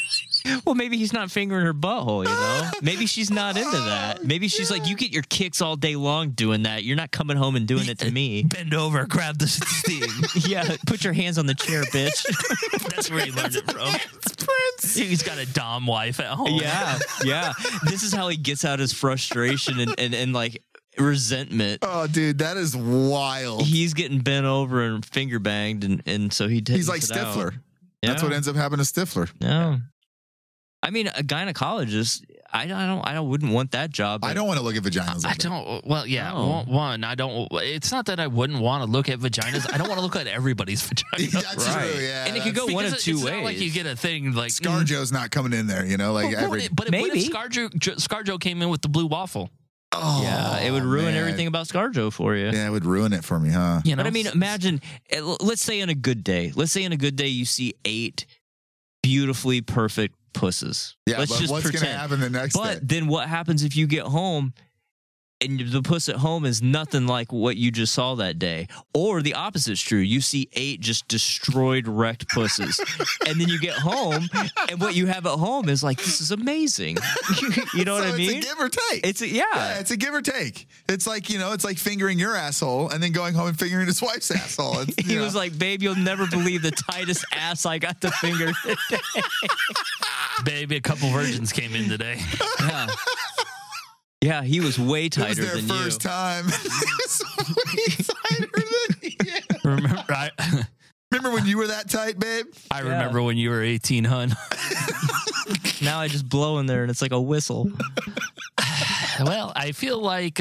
Well, maybe he's not fingering her butthole, you know? Maybe she's not into that. Maybe she's like, you get your kicks all day long doing that. You're not coming home and doing it to me. Bend over, grab the steam. Yeah, put your hands on the chair, bitch. That's where he learned it from. Prince. He's got a dom wife at home. Yeah. This is how he gets out his frustration and like resentment. Oh, dude, that is wild. He's getting bent over and finger banged, and so he's like Stifler. Yeah. That's what ends up happening to Stifler. No. I mean, a gynecologist, I wouldn't want that job. I don't want to look at vaginas. I don't. Well, yeah. One, I don't. It's not that I wouldn't want to look at vaginas. I don't want to look at everybody's vagina. That's right. true. Yeah, and it could go one of two it's ways. Not like you get a thing like ScarJo's not coming in there. You know, like but maybe what if ScarJo came in with the blue waffle? Oh, yeah, it would ruin everything about ScarJo for you. Yeah, it would ruin it for me, huh? You know? But I mean, imagine. Let's say on a good day. Let's say on a good day you see 8 beautifully perfect pusses. Yeah, let's but just what's pretend. going to happen the next day? But then what happens if you get home and the puss at home is nothing like what you just saw that day? Or the opposite's true. You see 8 just destroyed, wrecked pusses. And then you get home and what you have at home is like, this is amazing. You know what I mean? It's a give or take. Yeah, it's a give or take. It's like, you know, it's like fingering your asshole and then going home and fingering his wife's asshole. He was like, babe, you'll never believe the tightest ass I got to finger today. Baby, a couple virgins came in today. Yeah. Yeah, he was way tighter than you. It was their first time. Way tighter than you. Remember when you were that tight, babe? I remember when you were 18, hun. Now I just blow in there and it's like a whistle. Well, I feel like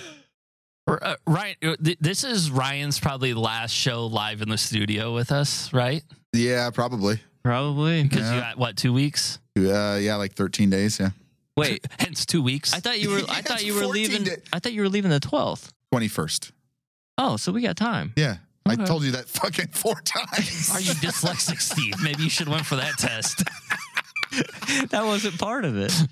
Ryan. This is Ryan's probably last show live in the studio with us, right? Yeah, probably. Probably because you got what, 2 weeks? Yeah, like 13 days. Yeah. Wait, hence 2 weeks. I thought you were leaving. I thought you were leaving the 12th. 21st. Oh, so we got time. Yeah. Okay. I told you that fucking 4 times. Are you dyslexic, Steve? Maybe you should have went for that test. That wasn't part of it.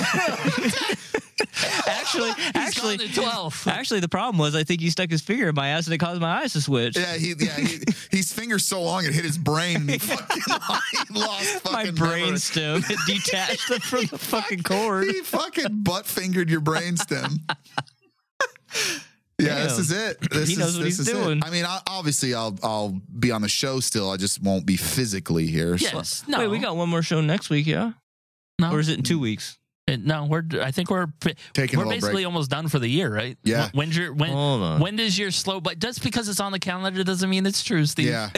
Actually, the 12th. Actually, the problem was I think he stuck his finger in my ass and it caused my eyes to switch. Yeah, his finger so long it hit his brain. He fucking lost fucking my brain stem. It detached it from the fucking cord. He fucking butt fingered your brain stem. Yeah, this is it. He knows what he's doing. I mean, obviously, I'll be on the show still. I just won't be physically here. Yes. So. No. Wait, we got one more show next week, yeah? No. Or is it in 2 weeks? No, I think we're taking. We're basically almost done for the year, right? Yeah. When does your slow boat? Just because it's on the calendar doesn't mean it's true, Steve. Yeah.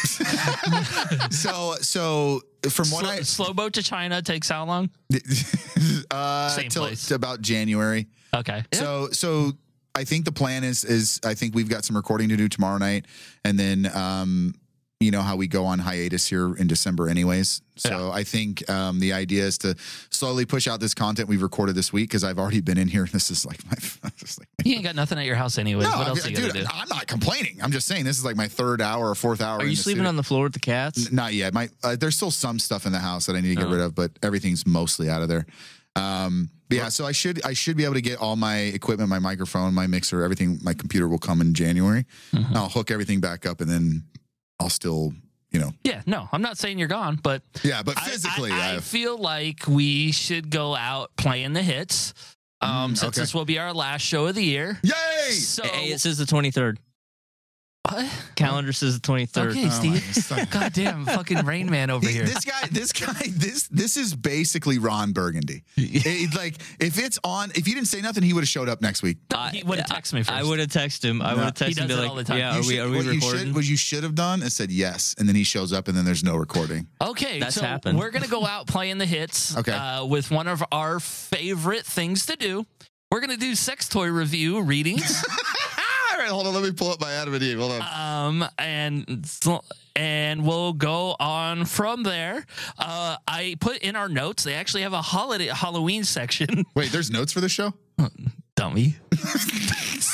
so from what slow boat to China takes how long? Same place. About January. Okay. So I think the plan is I think we've got some recording to do tomorrow night, and then you know how we go on hiatus here in December anyways. So I think the idea is to slowly push out this content we've recorded this week because I've already been in here. This is like you ain't got nothing at your house anyways. No, what else are you gonna do? I'm not complaining. I'm just saying this is like my 3rd hour or 4th hour. Are you sleeping on the floor with the cats? Not yet. There's still some stuff in the house that I need to get rid of, but everything's mostly out of there. Yeah, so I should be able to get all my equipment, my microphone, my mixer, everything. My computer will come in January. Mm-hmm. I'll hook everything back up, and then I'll still, you know. Yeah, no, I'm not saying you're gone, but yeah, but physically, I feel like we should go out playing the hits. Since this will be our last show of the year. Yay! So, hey, it says the 23rd. What? Calendar says the 23rd. Okay, Steve. Goddamn, fucking Rain Man over here. This guy, this is basically Ron Burgundy. Like, if it's on, if you didn't say nothing, he would have showed up next week. He would have texted me first. I would have texted him. I would have texted him. He does it all the time. Yeah, are we recording? What you should have done is said yes, and then he shows up, and then there's no recording. Okay, that's so happened. We're gonna go out playing the hits. Okay. With one of our favorite things to do. We're gonna do sex toy review readings. All right, hold on. Let me pull up my Adam and Eve. Hold on. And we'll go on from there. I put in our notes. They actually have a Halloween section. Wait, there's notes for the show? Dummy.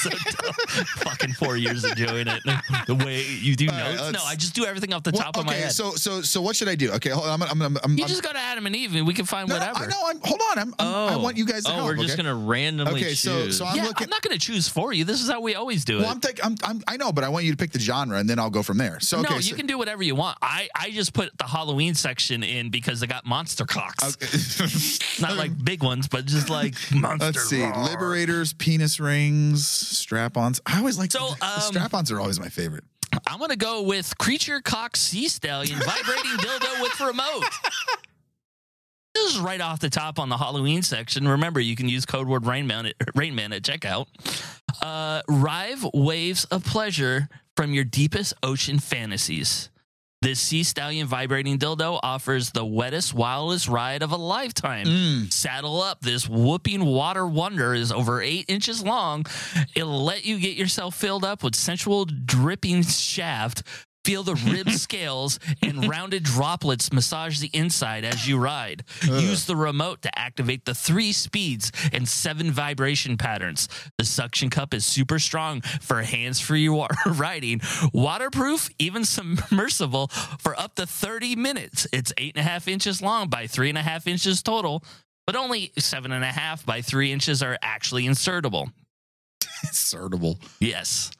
so dumb. Fucking 4 years of doing it. The way you do notes. No, I just do everything off the top of my head. So what should I do? Okay, hold on. You just go to Adam and Eve and we can find whatever. Hold on. I want you guys to help. We're just gonna randomly choose. So I'm not gonna choose for you. This is how we always do it. Well, I know, but I want you to pick the genre and then I'll go from there. So you can do whatever you want. I just put the Halloween section in because they got monster cocks. Okay. Not like big ones, but just like monster. Let's see. Liberators, penis rings, strap-ons. I always like strap-ons are always my favorite. I'm gonna go with Creature Cock Sea Stallion vibrating dildo with remote. This is right off the top on the Halloween section. Remember, you can use code word Rainman at checkout. Rive waves of pleasure from your deepest ocean fantasies. This Sea Stallion vibrating dildo offers the wettest, wildest ride of a lifetime. Saddle up. This whooping water wonder is over 8 inches long. It'll let you get yourself filled up with sensual dripping shaft. Feel the rib scales and rounded droplets massage the inside as you ride. Use the remote to activate the 3 speeds and 7 vibration patterns. The suction cup is super strong for hands-free riding. Waterproof, even submersible for up to 30 minutes. It's 8.5 inches long by 3.5 inches total, but only 7.5 by 3 inches are actually insertable. Insertable. Yes.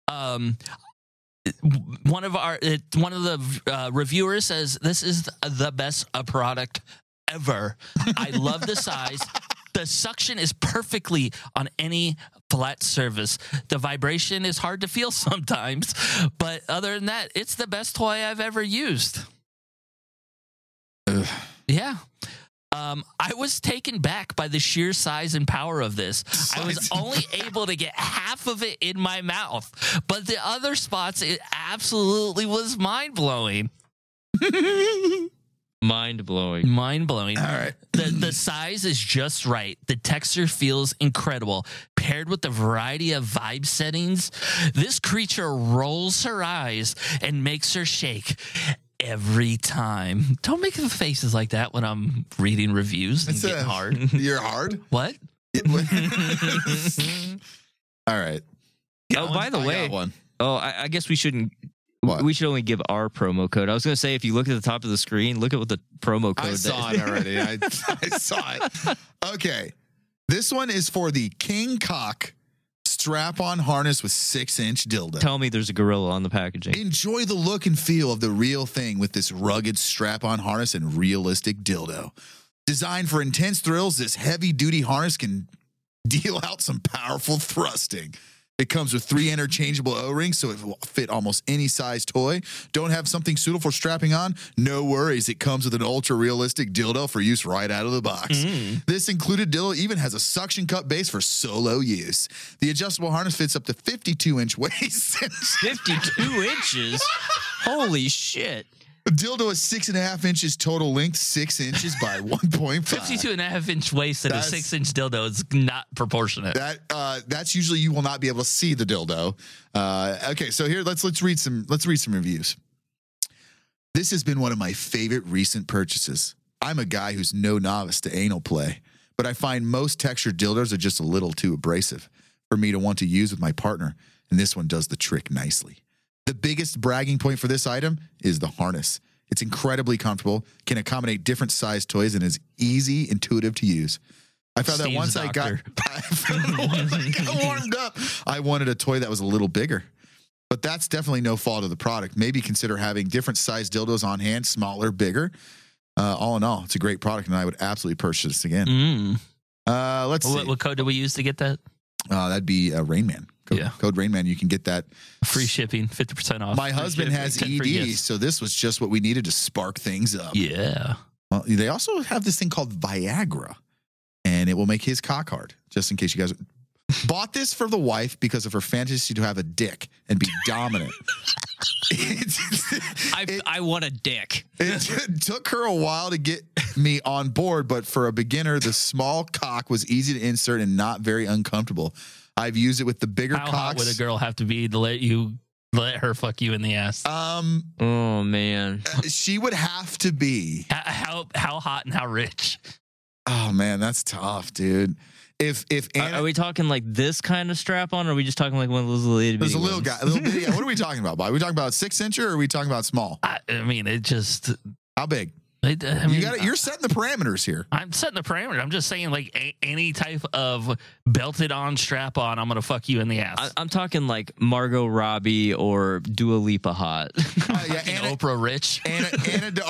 One of the reviewers says this is the best product ever. I love the size. The suction is perfectly on any flat surface. The vibration is hard to feel sometimes, but other than that, it's the best toy I've ever used. Yeah. I was taken back by the sheer size and power of this. I was only able to get half of it in my mouth, but the other spots, it absolutely was mind-blowing. Mind-blowing. Mind-blowing. All right. The size is just right. The texture feels incredible. Paired with the variety of vibe settings, this creature rolls her eyes and makes her shake every time. Don't make faces like that when I'm reading reviews and getting hard. You're hard? What? All right. Oh, by the way, I guess we shouldn't. What? We should only give our promo code. I was going to say, if you look at the top of the screen, look at what the promo code is. I saw it already. I saw it. Okay. This one is for the King Cock strap-on harness with 6-inch dildo. Tell me there's a gorilla on the packaging. Enjoy the look and feel of the real thing with this rugged strap-on harness and realistic dildo. Designed for intense thrills, this heavy-duty harness can deal out some powerful thrusting. It comes with 3 interchangeable O-rings, so it will fit almost any size toy. Don't have something suitable for strapping on? No worries. It comes with an ultra-realistic dildo for use right out of the box. This included dildo even has a suction cup base for solo use. The adjustable harness fits up to 52-inch waist. 52 inches? Holy shit. The dildo is 6.5 inches total length, 6 inches by 1.5. 52.5-inch waist and a 6-inch dildo is not proportionate. That's usually you will not be able to see the dildo. Okay, so here let's read some reviews. This has been one of my favorite recent purchases. I'm a guy who's no novice to anal play, but I find most textured dildos are just a little too abrasive for me to want to use with my partner, and this one does the trick nicely. The biggest bragging point for this item is the harness. It's incredibly comfortable, can accommodate different size toys, and is easy, intuitive to use. I found that once I got warmed up, I wanted a toy that was a little bigger. But that's definitely no fault of the product. Maybe consider having different size dildos on hand, smaller, bigger. All in all, it's a great product, and I would absolutely purchase this again. Let's see. What code do we use to get that? That'd be Rainman. Code Rainman. You can get that. Free shipping, 50% off. My husband has ED, so this was just what we needed to spark things up. Yeah. Well, they also have this thing called Viagra, and it will make his cock hard, just in case you guys bought this for the wife because of her fantasy to have a dick and be dominant. I want a dick. It took her a while to get me on board, but for a beginner, the small cock was easy to insert and not very uncomfortable. I've used it with the bigger cocks. How hot would a girl have to be to let her fuck you in the ass? Oh man, she would have to be. How hot and how rich? Oh man, that's tough, dude. Are we talking like this kind of strap on, or are we just talking like one of those little there's a little ones? guy, a little bitty. What are we talking about, Bob? Are we talking about 6-incher or are we talking about small? I mean, it just. How big? I mean, You're setting the parameters here. I'm setting the parameter. I'm just saying, like any type of belted on strap on, I'm gonna fuck you in the ass. I'm talking like Margot Robbie or Dua Lipa hot. Oprah Rich, Anna de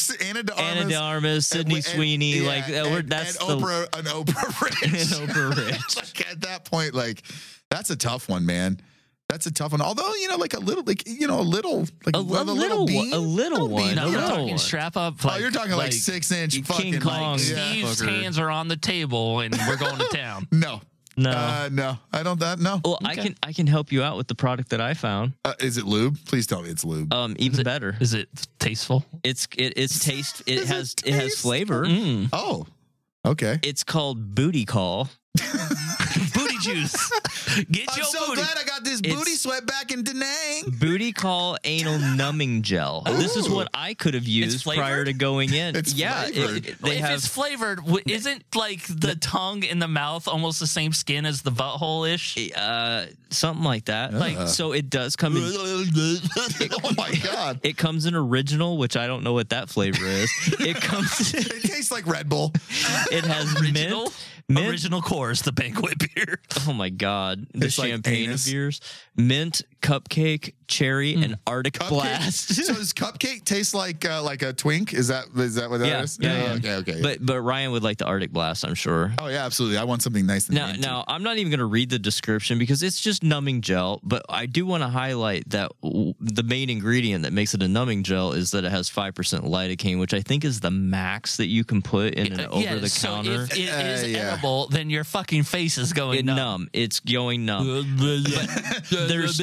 Armas, Sydney Sweeney, that's Oprah Rich. And Oprah Rich. Like at that point, like that's a tough one, man. That's a tough one. Although, like a little bean. A little one. No, we're talking strap up. Like, you're talking like 6-inch fucking King Kong. Steve's hands are on the table and we're going to town. No. No. I don't. No. Well, Okay. I can help you out with the product that I found. Is it lube? Please tell me it's lube. Even better. Is it tasteful? It's taste. It Is has it flavor. Mm. Oh, okay. It's called Booty Call. Booty juice. Get I'm your so booty. glad I got this booty sweat back in Da Nang. Booty Call anal numbing gel. This is what I could have used flavored? prior to going in. It's flavored. If it's flavored, isn't like the tongue and the mouth almost the same skin as the butthole ish? Something like that. Like, so it does come in. Oh my god! It comes in original, which I don't know what that flavor is. It comes. It tastes like Red Bull. It has Original? mint. Original Coors, the banquet beer. Oh my god, the It's like champagne anus. of beers. Mint, cupcake, cherry, and Arctic Blast. So does cupcake taste like a twink? Is that what that is? Yeah. Okay. But Ryan would like the Arctic Blast, I'm sure. Oh yeah, absolutely. I want something nice and dainty. Now I'm not even going to read the description because it's just numbing gel. But I do want to highlight that the main ingredient that makes it a numbing gel is that it has 5% lidocaine, which I think is the max that you can put in an over the counter. So if it is edible, then your fucking face is going numb. It's going numb. There's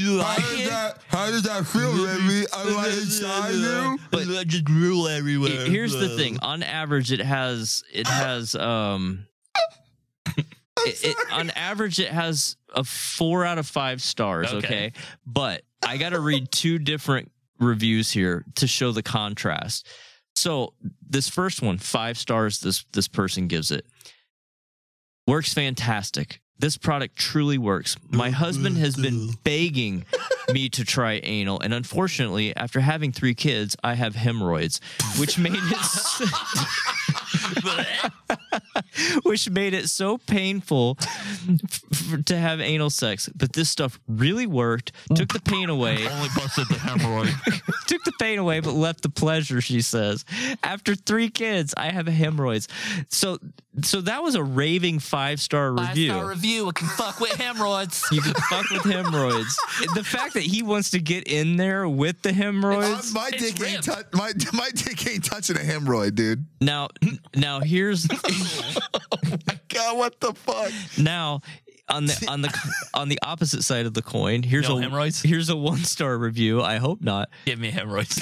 How does that feel, Remy? I'm right inside you. But I just drool everywhere. Here's the thing. On average, it has on average it has a 4 out of 5 stars. Okay. But I got to read 2 different reviews here to show the contrast. So this first one, 5 stars. This person gives it. Works fantastic. This product truly works. My husband has been begging me to try anal, and unfortunately, after having 3 kids, I have hemorrhoids, which made it so painful to have anal sex. But this stuff really worked. Took the pain away. Only busted the hemorrhoid. Took the pain away, but left the pleasure, she says. After 3 kids, I have hemorrhoids. So that was a raving 5-star review. 5-star review. It can fuck with hemorrhoids. You can fuck with hemorrhoids. The fact that he wants to get in there with the hemorrhoids. My dick ain't my dick ain't touching a hemorrhoid, dude. Now here's God, what the fuck? now on the opposite side of the coin. Here's No a hemorrhoids? Here's a 1-star review. I hope not. Give me hemorrhoids.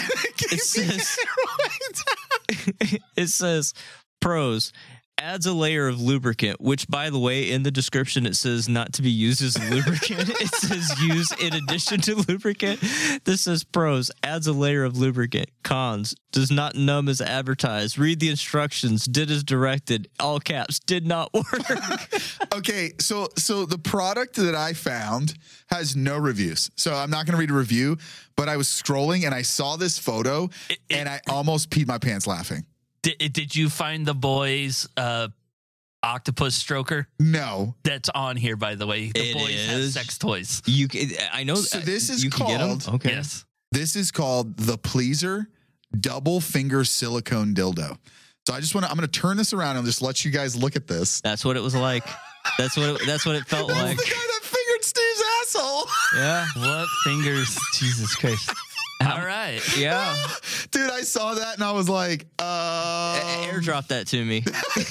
It says pros. Adds a layer of lubricant, which, by the way, in the description, it says not to be used as a lubricant. It says use in addition to lubricant. This says pros. Adds a layer of lubricant. Cons. Does not numb as advertised. Read the instructions. Did as directed. All caps. Did not work. Okay, so the product that I found has no reviews. So I'm not going to read a review, but I was scrolling and I saw this photo and I almost peed my pants laughing. Did you find the boys' octopus stroker? No. That's on here, by the way. The boys have sex toys. I know. So this is you called. can get them? Okay. Yes. This is called the Pleaser Double Finger Silicone Dildo. So I'm going to turn this around and just let you guys look at this. That's what it was like. That's what it felt That's like. the guy that fingered Steve's asshole. Yeah. What fingers? Jesus Christ. All right. Yeah. Dude, I saw that and I was like, Airdrop that to me.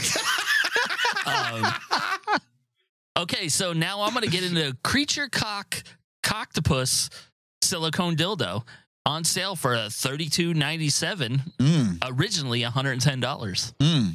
Okay, so now I'm going to get into Creature Coctopus silicone dildo on sale for $32.97. Originally $110.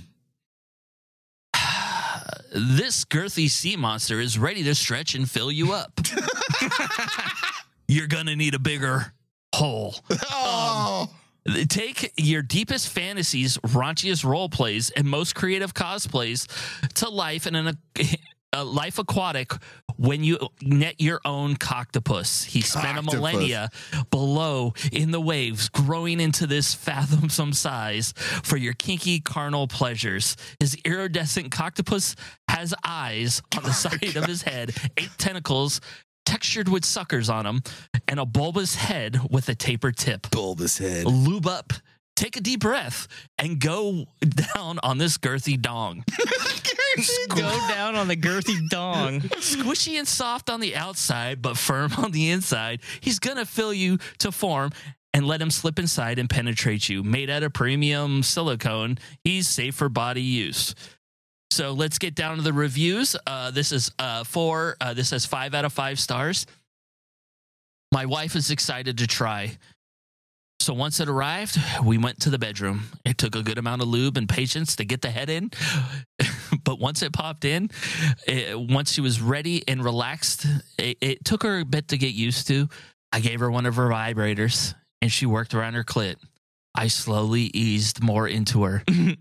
This girthy sea monster is ready to stretch and fill you up. You're going to need a bigger hole. Take your deepest fantasies, raunchiest role plays, and most creative cosplays to life in a life aquatic when you net your own coctopus. He spent a millennia below in the waves, growing into this fathomsome size for your kinky carnal pleasures. His iridescent coctopus has eyes on the side of his head, 8 tentacles textured with suckers on them, and a bulbous head with a tapered tip. Bulbous head. Lube up, take a deep breath, and go down on this girthy dong. Go down on the girthy dong. Squishy and soft on the outside, but firm on the inside. He's going to fill you to form and let him slip inside and penetrate you. Made out of premium silicone, he's safe for body use. So let's get down to the reviews. This is this has 5 out of 5 stars. My wife is excited to try. So once it arrived, we went to the bedroom. It took a good amount of lube and patience to get the head in. But once it popped in, once she was ready and relaxed, it took her a bit to get used to. I gave her one of her vibrators, and she worked around her clit. I slowly eased more into her.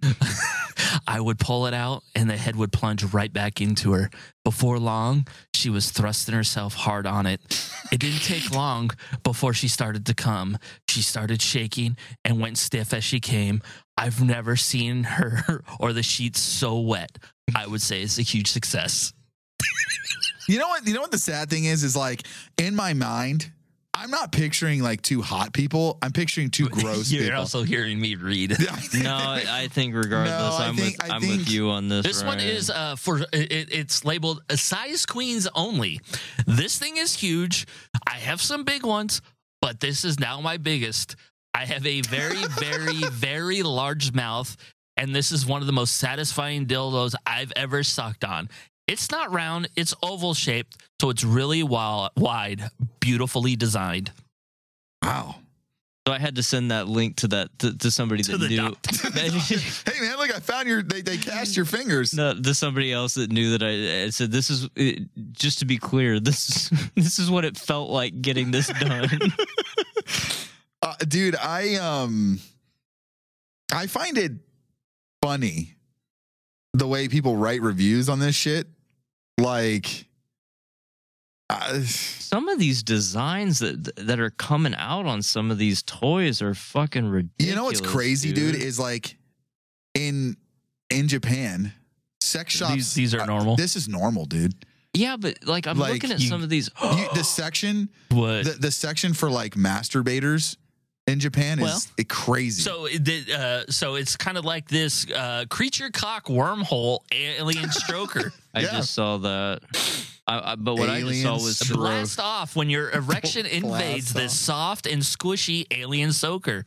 I would pull it out, and the head would plunge right back into her. Before long, she was thrusting herself hard on it. It didn't take long before she started to come. She started shaking and went stiff as she came. I've never seen her or the sheets so wet. I would say it's a huge success. You know what the sad thing is like in my mind, I'm not picturing like 2 hot people. I'm picturing 2 gross people. You're also hearing me read. No, I think regardless, I'm with you on this. This one is it's labeled size queens only. This thing is huge. I have some big ones, but this is now my biggest. I have a very, very, very large mouth, and this is one of the most satisfying dildos I've ever sucked on. It's not round, it's oval shaped, so it's really wide, beautifully designed. Wow. So I had to send that link to that to somebody that knew. Hey man, look! I found they cast your fingers. No, to somebody else that knew that I said this is just to be clear. This is what it felt like getting this done. Dude, I find it funny the way people write reviews on this shit. Like, some of these designs that are coming out on some of these toys are fucking ridiculous. You know what's crazy, dude? Is like in Japan, sex shops. These are normal. This is normal, dude. Yeah, but like I'm looking at some of these. The section, the section for like masturbators in Japan is crazy. So it's kind of like this creature cock wormhole alien stroker. I just saw that. But what I just saw was blast off when your erection invades this soft and squishy alien stroker.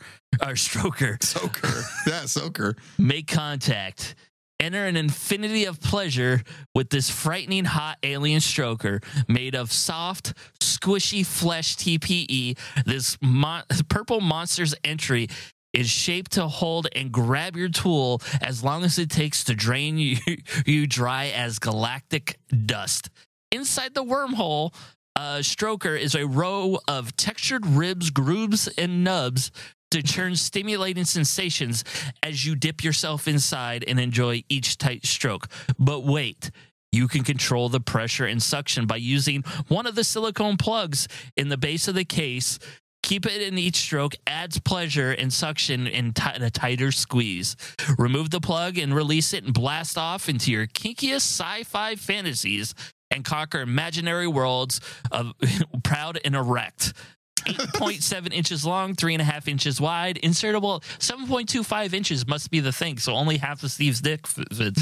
Yeah, soaker. Make contact. Enter an infinity of pleasure with this frightening hot alien stroker made of soft, squishy flesh TPE. This purple monster's entry is shaped to hold and grab your tool as long as it takes to drain you dry as galactic dust. Inside the wormhole stroker is a row of textured ribs, grooves, and nubs to churn stimulating sensations as you dip yourself inside and enjoy each tight stroke. But wait, you can control the pressure and suction by using one of the silicone plugs in the base of the case. Keep it in each stroke, adds pleasure and suction in a tighter squeeze. Remove the plug and release it and blast off into your kinkiest sci-fi fantasies and conquer imaginary worlds of proud and erect. 8.7 inches long, 3.5 inches wide, insertable. 7.25 inches must be the thing, so only half of Steve's dick fits in.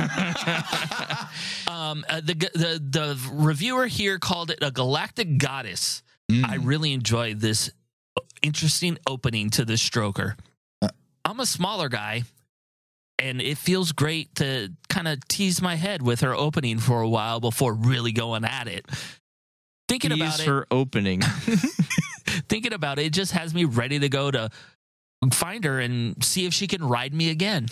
The reviewer here called it a galactic goddess. I really enjoyed this interesting opening to this stroker. I'm a smaller guy, and it feels great to kind of tease my head with her opening for a while before really going at it. Thinking about it, her opening. Thinking about it, it just has me ready to go to find her and see if she can ride me again.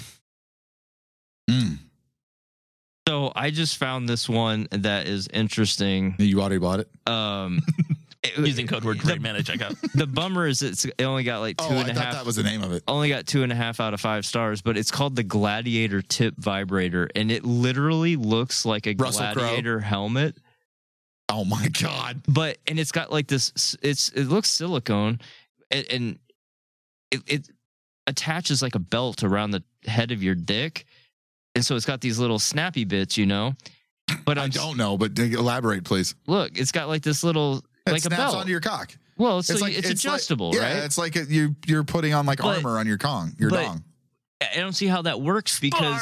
So I just found this one that is interesting. You already bought it? Using code word Rain Man at checkout. The bummer is it only got like two and a half. I thought that was the name of it. Only got 2.5 out of 5 stars, but it's called the Gladiator Tip Vibrator, and it literally looks like a Russell gladiator helmet. Oh my God. And it's got like this, it looks silicone, and it attaches like a belt around the head of your dick. And so it's got these little snappy bits, But I don't know, but elaborate, please. Look, it's got like this little, It like a snaps belt. onto your cock. Well, it's adjustable, right? Yeah, it's like you're putting on like armor on your dong. I don't see how that works because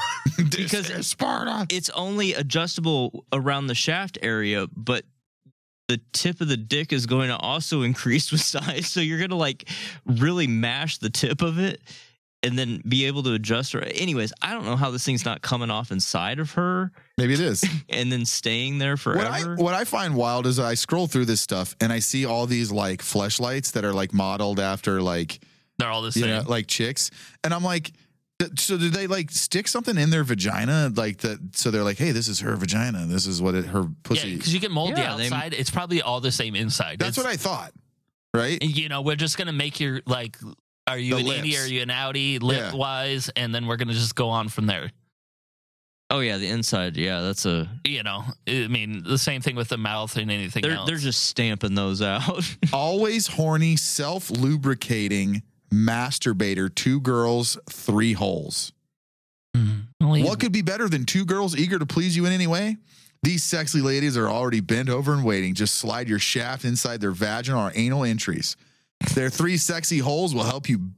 Sparta. It's only adjustable around the shaft area, but the tip of the dick is going to also increase with size. So you're going to like really mash the tip of it and then be able to adjust. Anyways, I don't know how this thing's not coming off inside of her. Maybe it is. And then staying there forever. What I find wild is I scroll through this stuff and I see all these like fleshlights that are like modeled after like, they're all the same, like chicks. And I'm like, so do they like stick something in their vagina like that? So they're like, hey, this is her vagina. This is what her pussy. Yeah, because you can mold the outside. It's probably all the same inside. That's what I thought. Right. We're just going to make your like, are you an innie? Are you an outie lip wise? And then we're going to just go on from there. Oh yeah. The inside. Yeah. That's I mean, the same thing with the mouth and anything else. They're just stamping those out. Always horny, self-lubricating masturbator, 2 girls, 3 holes. What could be better than 2 girls eager to please you in any way? These sexy ladies are already bent over and waiting. Just slide your shaft inside their vaginal or anal entries. Their 3 sexy holes will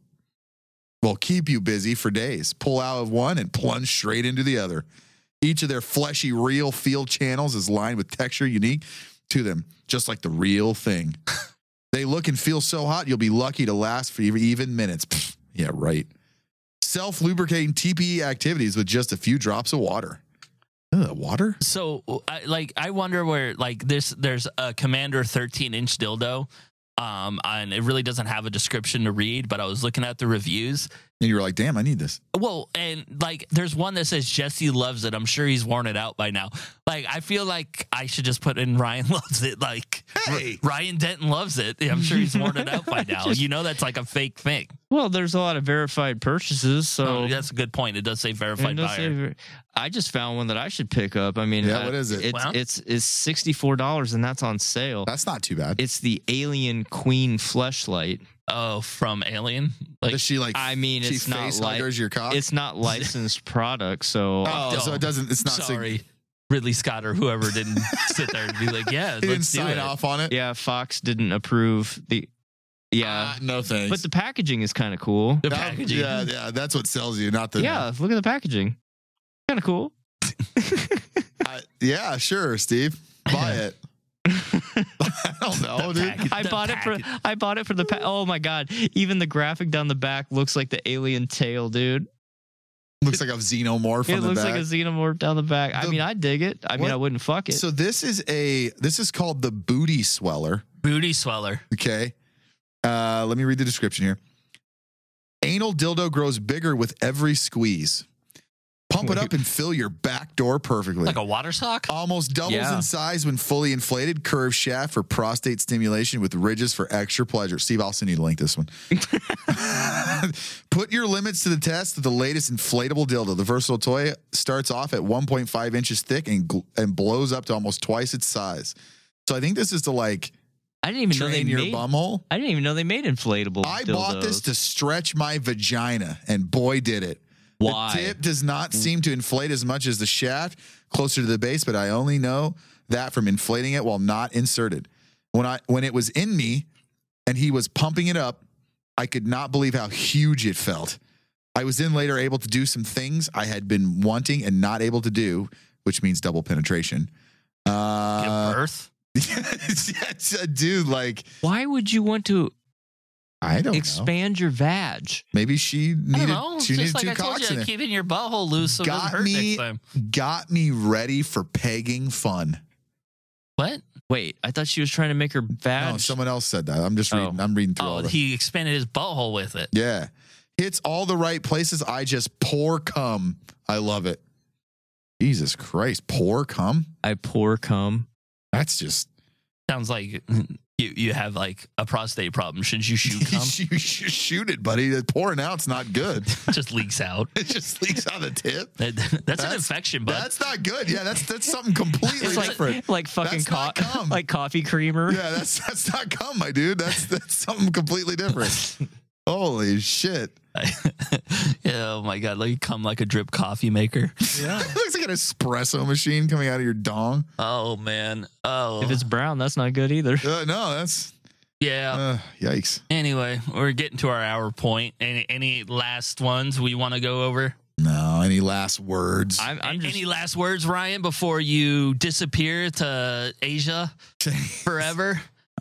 keep you busy for days. Pull out of one and plunge straight into the other. Each of their fleshy, real feel channels is lined with texture unique to them, just like the real thing. They look and feel so hot, you'll be lucky to last for even minutes. Pfft, yeah, right. Self-lubricating TPE activities with just a few drops of water. Water? So, I wonder where, like, there's a Commander 13-inch dildo, and it really doesn't have a description to read, but I was looking at the reviews. And you were like, damn, I need this. Well, and like, there's one that says Jesse loves it. I'm sure he's worn it out by now. Like, I feel like I should just put in Ryan loves it. Like, hey. Ryan Denton loves it. I'm sure he's worn it out by now. That's like a fake thing. Well, there's a lot of verified purchases, so that's a good point. It does say verified buyer. I just found one that I should pick up. I mean, what is it? It's $64, and that's on sale. That's not too bad. It's the Alien Queen fleshlight. Oh, from Alien? Like, does she like? I mean, it's not like your cock. It's not licensed product, so so it doesn't. It's not. Sorry, Ridley Scott or whoever didn't sit there and be like, yeah, he let's didn't sign off on it. Yeah, Fox didn't approve the. Yeah, no thanks. But the packaging is kind of cool. The packaging, yeah, that's what sells you, not the. Yeah, look at the packaging. Kind of cool. Yeah, sure, Steve. Buy it. I don't know, dude. I bought it for the oh my god. Even the graphic down the back looks like the alien tail, dude. Looks like a xenomorph on the back. It looks like a xenomorph down the back. I mean, I'd dig it. I mean, I wouldn't fuck it. So this is called the booty sweller. Booty sweller. Okay. Let me read the description here. Anal dildo grows bigger with every squeeze. Pump it up and fill your back door perfectly. Like a water sock? Almost doubles in size when fully inflated. Curved shaft for prostate stimulation with ridges for extra pleasure. Steve, I'll send you the link this one. Put your limits to the test with the latest inflatable dildo. The versatile toy starts off at 1.5 inches thick and blows up to almost twice its size. So I think this is to like I didn't even know they your made bumhole. I didn't even know they made inflatable I dildos. bought this to stretch my vagina, and boy, did it. Why? The tip does not seem to inflate as much as the shaft closer to the base, but I only know that from inflating it while not inserted. When it was in me and he was pumping it up, I could not believe how huge it felt. I was then later able to do some things I had been wanting and not able to do, which means double penetration. Give birth? Dude, like, why would you want to I don't expand your vag? Maybe she needed, she needed like 2 I told cocks you, in it. Keeping your butthole loose so it doesn't hurt next time. Got me ready for pegging fun. What? Wait, I thought she was trying to make her vag. No, someone else said that. I'm just reading. I'm reading through all that. He expanded his butthole with it. Yeah. Hits all the right places. I just pour cum. I love it. Jesus Christ. Pour cum? I pour cum. That's just. Sounds like you have like a prostate problem. Should you shoot cum? You should shoot it, buddy. The pouring out's not good. Just leaks out. It just leaks out the tip. That's an infection, bud. That's not good. Yeah, that's something completely It's different. like fucking That's not cum. like coffee creamer. Yeah, that's not cum, my dude. That's something completely different. Holy shit. Oh my god, like you come like a drip coffee maker. Yeah. It looks like an espresso machine coming out of your dong. Oh man. Oh. If it's brown, that's not good either. No, that's yeah. Yikes. Anyway, we're getting to our hour point. Any last ones we want to go over? No, any last words? I'm just, Any last words, Ryan, before you disappear to Asia forever?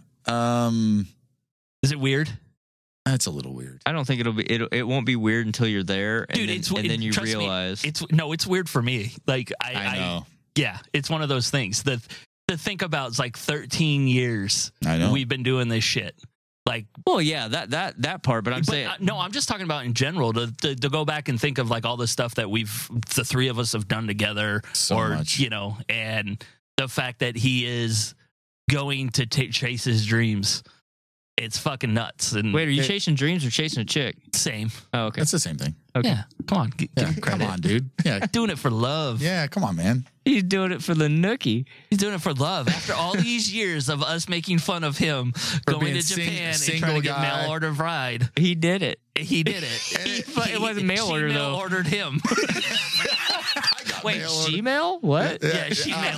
Is it weird? That's a little weird. I don't think it won't be weird until you're there, and Dude, then you trust me, realize it's weird for me. Like I know. yeah, it's one of those things that to think about. It's like 13 years I know. we've been doing this shit. Like, well, yeah, that part. But I'm saying no, I'm just talking about in general to go back and think of like all the stuff that the three of us have done together, So much. and the fact that he is going to chase his dreams. It's fucking nuts. And wait, are you chasing dreams or chasing a chick? same. Oh, okay. That's the same thing. Okay. Yeah, come on, give him Come credit. on, dude. Yeah. Doing it for love. Yeah, come on, man. He's doing it for the nookie. He's doing it for love. After all these years of us making fun of him going being to Japan and single trying to get guy. mail order bride, He did it. he did it. It wasn't mail order, she though. mail ordered him. I got Wait, mail order. Gmail? What? Yeah, she mail.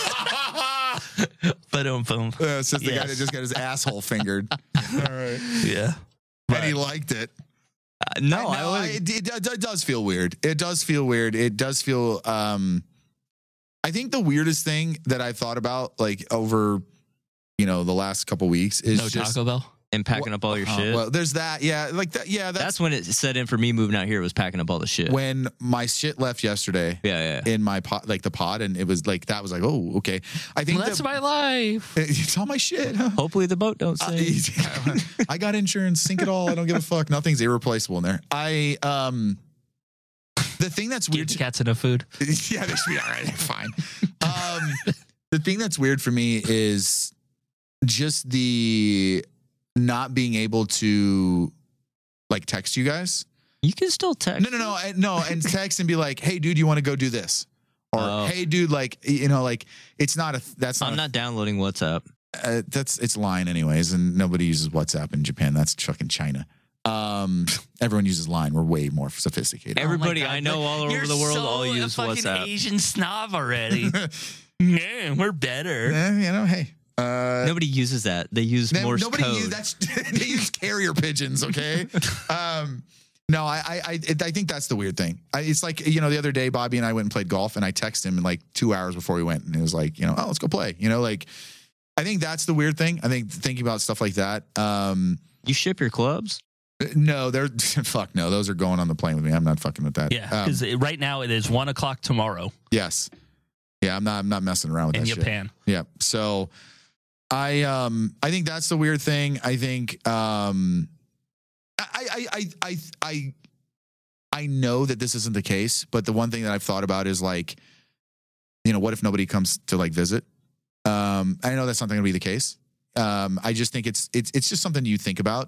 Boom. It's just the guy Yes. that just got his asshole fingered. All right. Yeah. And he liked it. No, It does feel weird. It does feel weird. It does feel. I think the weirdest thing that I've thought about, like over, the last couple weeks, is No just Taco Bell. and packing up all your shit. Well, there's that. Yeah, like that. Yeah, that's when it set in for me moving out here. Was packing up all the shit. when my shit left yesterday. Yeah. In my pod, like the pod, and it was like that was like, oh, okay. I think That's my life. it's all my shit. Huh? Hopefully the boat don't sink. I got insurance, sink it all. I don't give a fuck. Nothing's irreplaceable in there. The thing that's Give weird. the cats enough food. Yeah, they should be all right. Fine. The thing that's weird for me is just the not being able to like text you guys. You can still text. No, and text and be like, "Hey, dude, you want to go do this?" Or, "Hey, dude, like, like it's not a. That's not. I'm not downloading WhatsApp. It's Line anyways, and nobody uses WhatsApp in Japan. That's fucking China. Everyone uses Line. We're way more sophisticated. Everybody Oh my God, I know all over you're the world so all a use fucking WhatsApp. Asian snob already. Yeah, we're better. Hey. Nobody uses that. They use Morse code. They use carrier pigeons. Okay. No, I think that's the weird thing. It's like, the other day, Bobby and I went and played golf, and I texted him like 2 hours before we went, and he was like, oh, let's go play. Like, I think that's the weird thing. I think thinking about stuff like that. You ship your clubs? No, they're fuck no. Those are going on the plane with me. I'm not fucking with that. Yeah, because right now it is 1:00 tomorrow. Yes. Yeah, I'm not messing around with in that shit. Japan. Yeah. So I think that's the weird thing. I think I know that this isn't the case, but the one thing that I've thought about is like, what if nobody comes to like visit? I know that's not going to be the case. I just think it's just something you think about,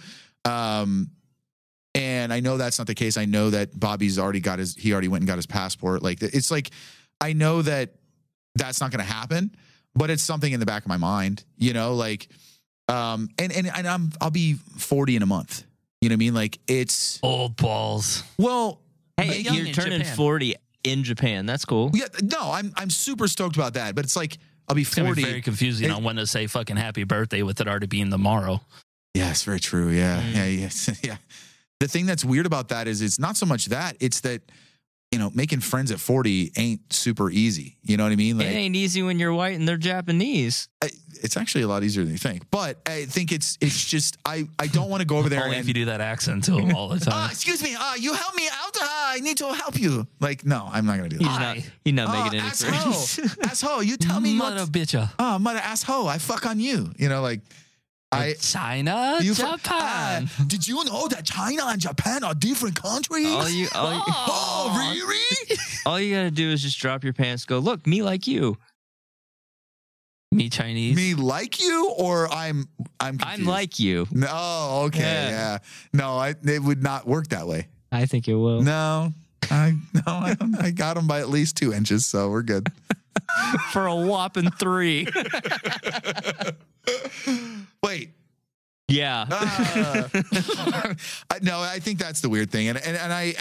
and I know that's not the case. I know that Bobby's already went and got his passport. Like, it's like, I know that that's not going to happen, but it's something in the back of my mind, like, and I'll be 40 in a month. You know what I mean? Like, it's Old balls. well, Hey, young you're in turning Japan. 40 in Japan. That's cool. yeah, no, I'm super stoked about that, but it's like, I'll be It's gonna 40. be very confusing on when to say fucking happy birthday with it already being tomorrow. Yeah, it's very true. Yeah. Yeah. The thing that's weird about that is it's not so much that, it's that, making friends at 40 ain't super easy. You know what I mean? It ain't easy when you're white and they're Japanese. It's actually a lot easier than you think. But I think it's just, I don't want to go over there. Only and, if you do that accent to him all the time. excuse me. You help me out. I need to help you. Like, no, I'm not going to do that. He's not making any friends. Asshole, you tell me Mother bitcha. mother asshole, I fuck on you. Like, China, Japan. did you know that China and Japan are different countries? Oh, really? All you gotta do is just drop your pants. Go, look, me like you. Me Chinese. Me like you, or I'm confused. I'm like you. No, okay, yeah. No, it would not work that way. I think it will. No, I got him by at least 2 inches, so we're good. For a whopping 3. Wait. Yeah. No, I think that's the weird thing, and I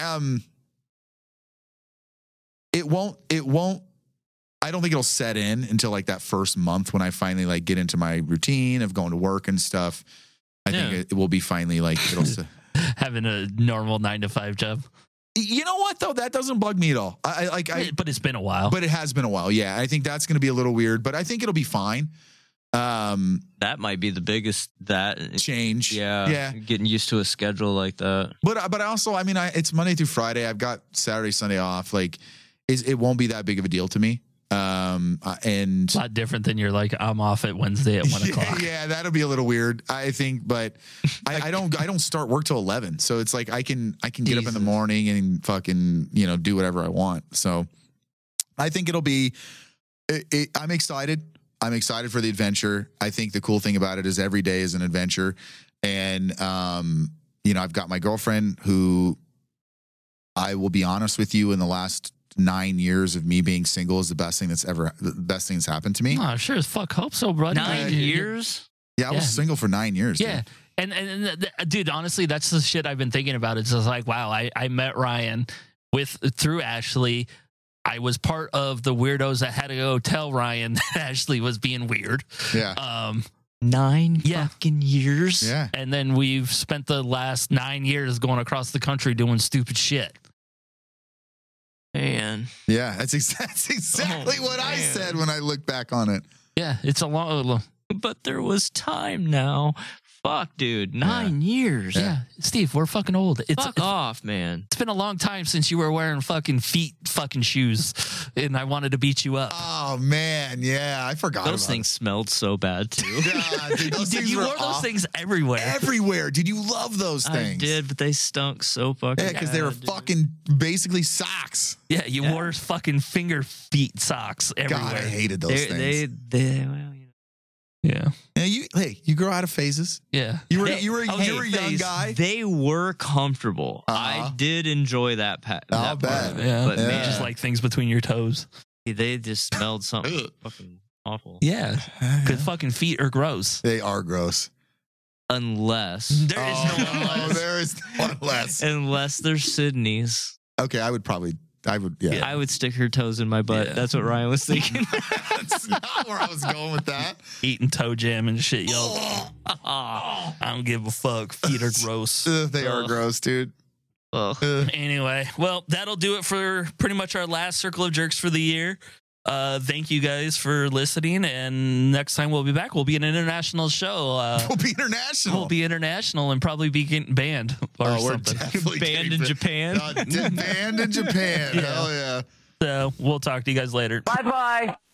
it won't. I don't think it'll set in until like that first month when I finally like get into my routine of going to work and stuff. I think it will be finally like it'll having a normal 9-to-5 job. You know what though? That doesn't bug me at all. But it's been a while. But it has been a while. Yeah, I think that's going to be a little weird, but I think it'll be fine. That might be the biggest change. Yeah. Getting used to a schedule like that. But also, I mean, it's Monday through Friday. I've got Saturday, Sunday off. Like, it won't be that big of a deal to me. And a lot different than you're like, I'm off at Wednesday at 1 o'clock. Yeah, that'll be a little weird, I think. But I don't start work till 11, so it's like I can get up in the morning and fucking do whatever I want. So I think it'll be. I'm excited. I'm excited for the adventure. I think the cool thing about it is every day is an adventure, and I've got my girlfriend who, I will be honest with you, in the last 9 years of me being single is the best thing that's happened to me. Oh, sure as fuck hope so, bro. 9 years? Yeah, I was single for 9 years. Yeah. Dude. And dude, honestly, that's the shit I've been thinking about. It's just like, wow, I met Ryan through Ashley. I was part of the weirdos that had to go tell Ryan that Ashley was being weird. Yeah. 9 fucking years. Yeah. And then we've spent the last 9 years going across the country doing stupid shit. Man. Yeah, that's exactly what I said when I look back on it. Yeah, it's a long. But there was time now. Fuck, dude. 9 years. Yeah. Steve, we're fucking old. Fuck off, man. It's been a long time since you were wearing fucking fucking shoes, and I wanted to beat you up. Oh, man. Yeah, I forgot those things smelled so bad, too. God, dude, you wore those things everywhere. Everywhere. Did you love those things? I did, but they stunk so fucking Yeah, because they were fucking basically socks. Yeah, you wore fucking feet socks everywhere. God, I hated those things. Yeah. Yeah, you grow out of phases. Yeah. You were a young guy. They were comfortable. I did enjoy that part. I'll bet. Yeah. But man, just like things between your toes. They just smelled something fucking awful. Yeah. Because fucking feet are gross. They are gross. Unless there is no unless. No, there is no unless. Unless they're Sydney's. Okay, I would. Yeah. I would stick her toes in my butt. Yeah. That's what Ryan was thinking. That's not where I was going with that. Eating toe jam and shit, yo. I don't give a fuck. Feet are gross. They are gross, dude. Anyway, well, that'll do it for pretty much our last Circle of Jerks for the year. Thank you guys for listening, and next time we'll be back. We'll be an international show. We'll be international. We'll be international and probably be getting banned or something. Banned in Japan. Banned in Japan. Hell yeah. So we'll talk to you guys later. Bye-bye.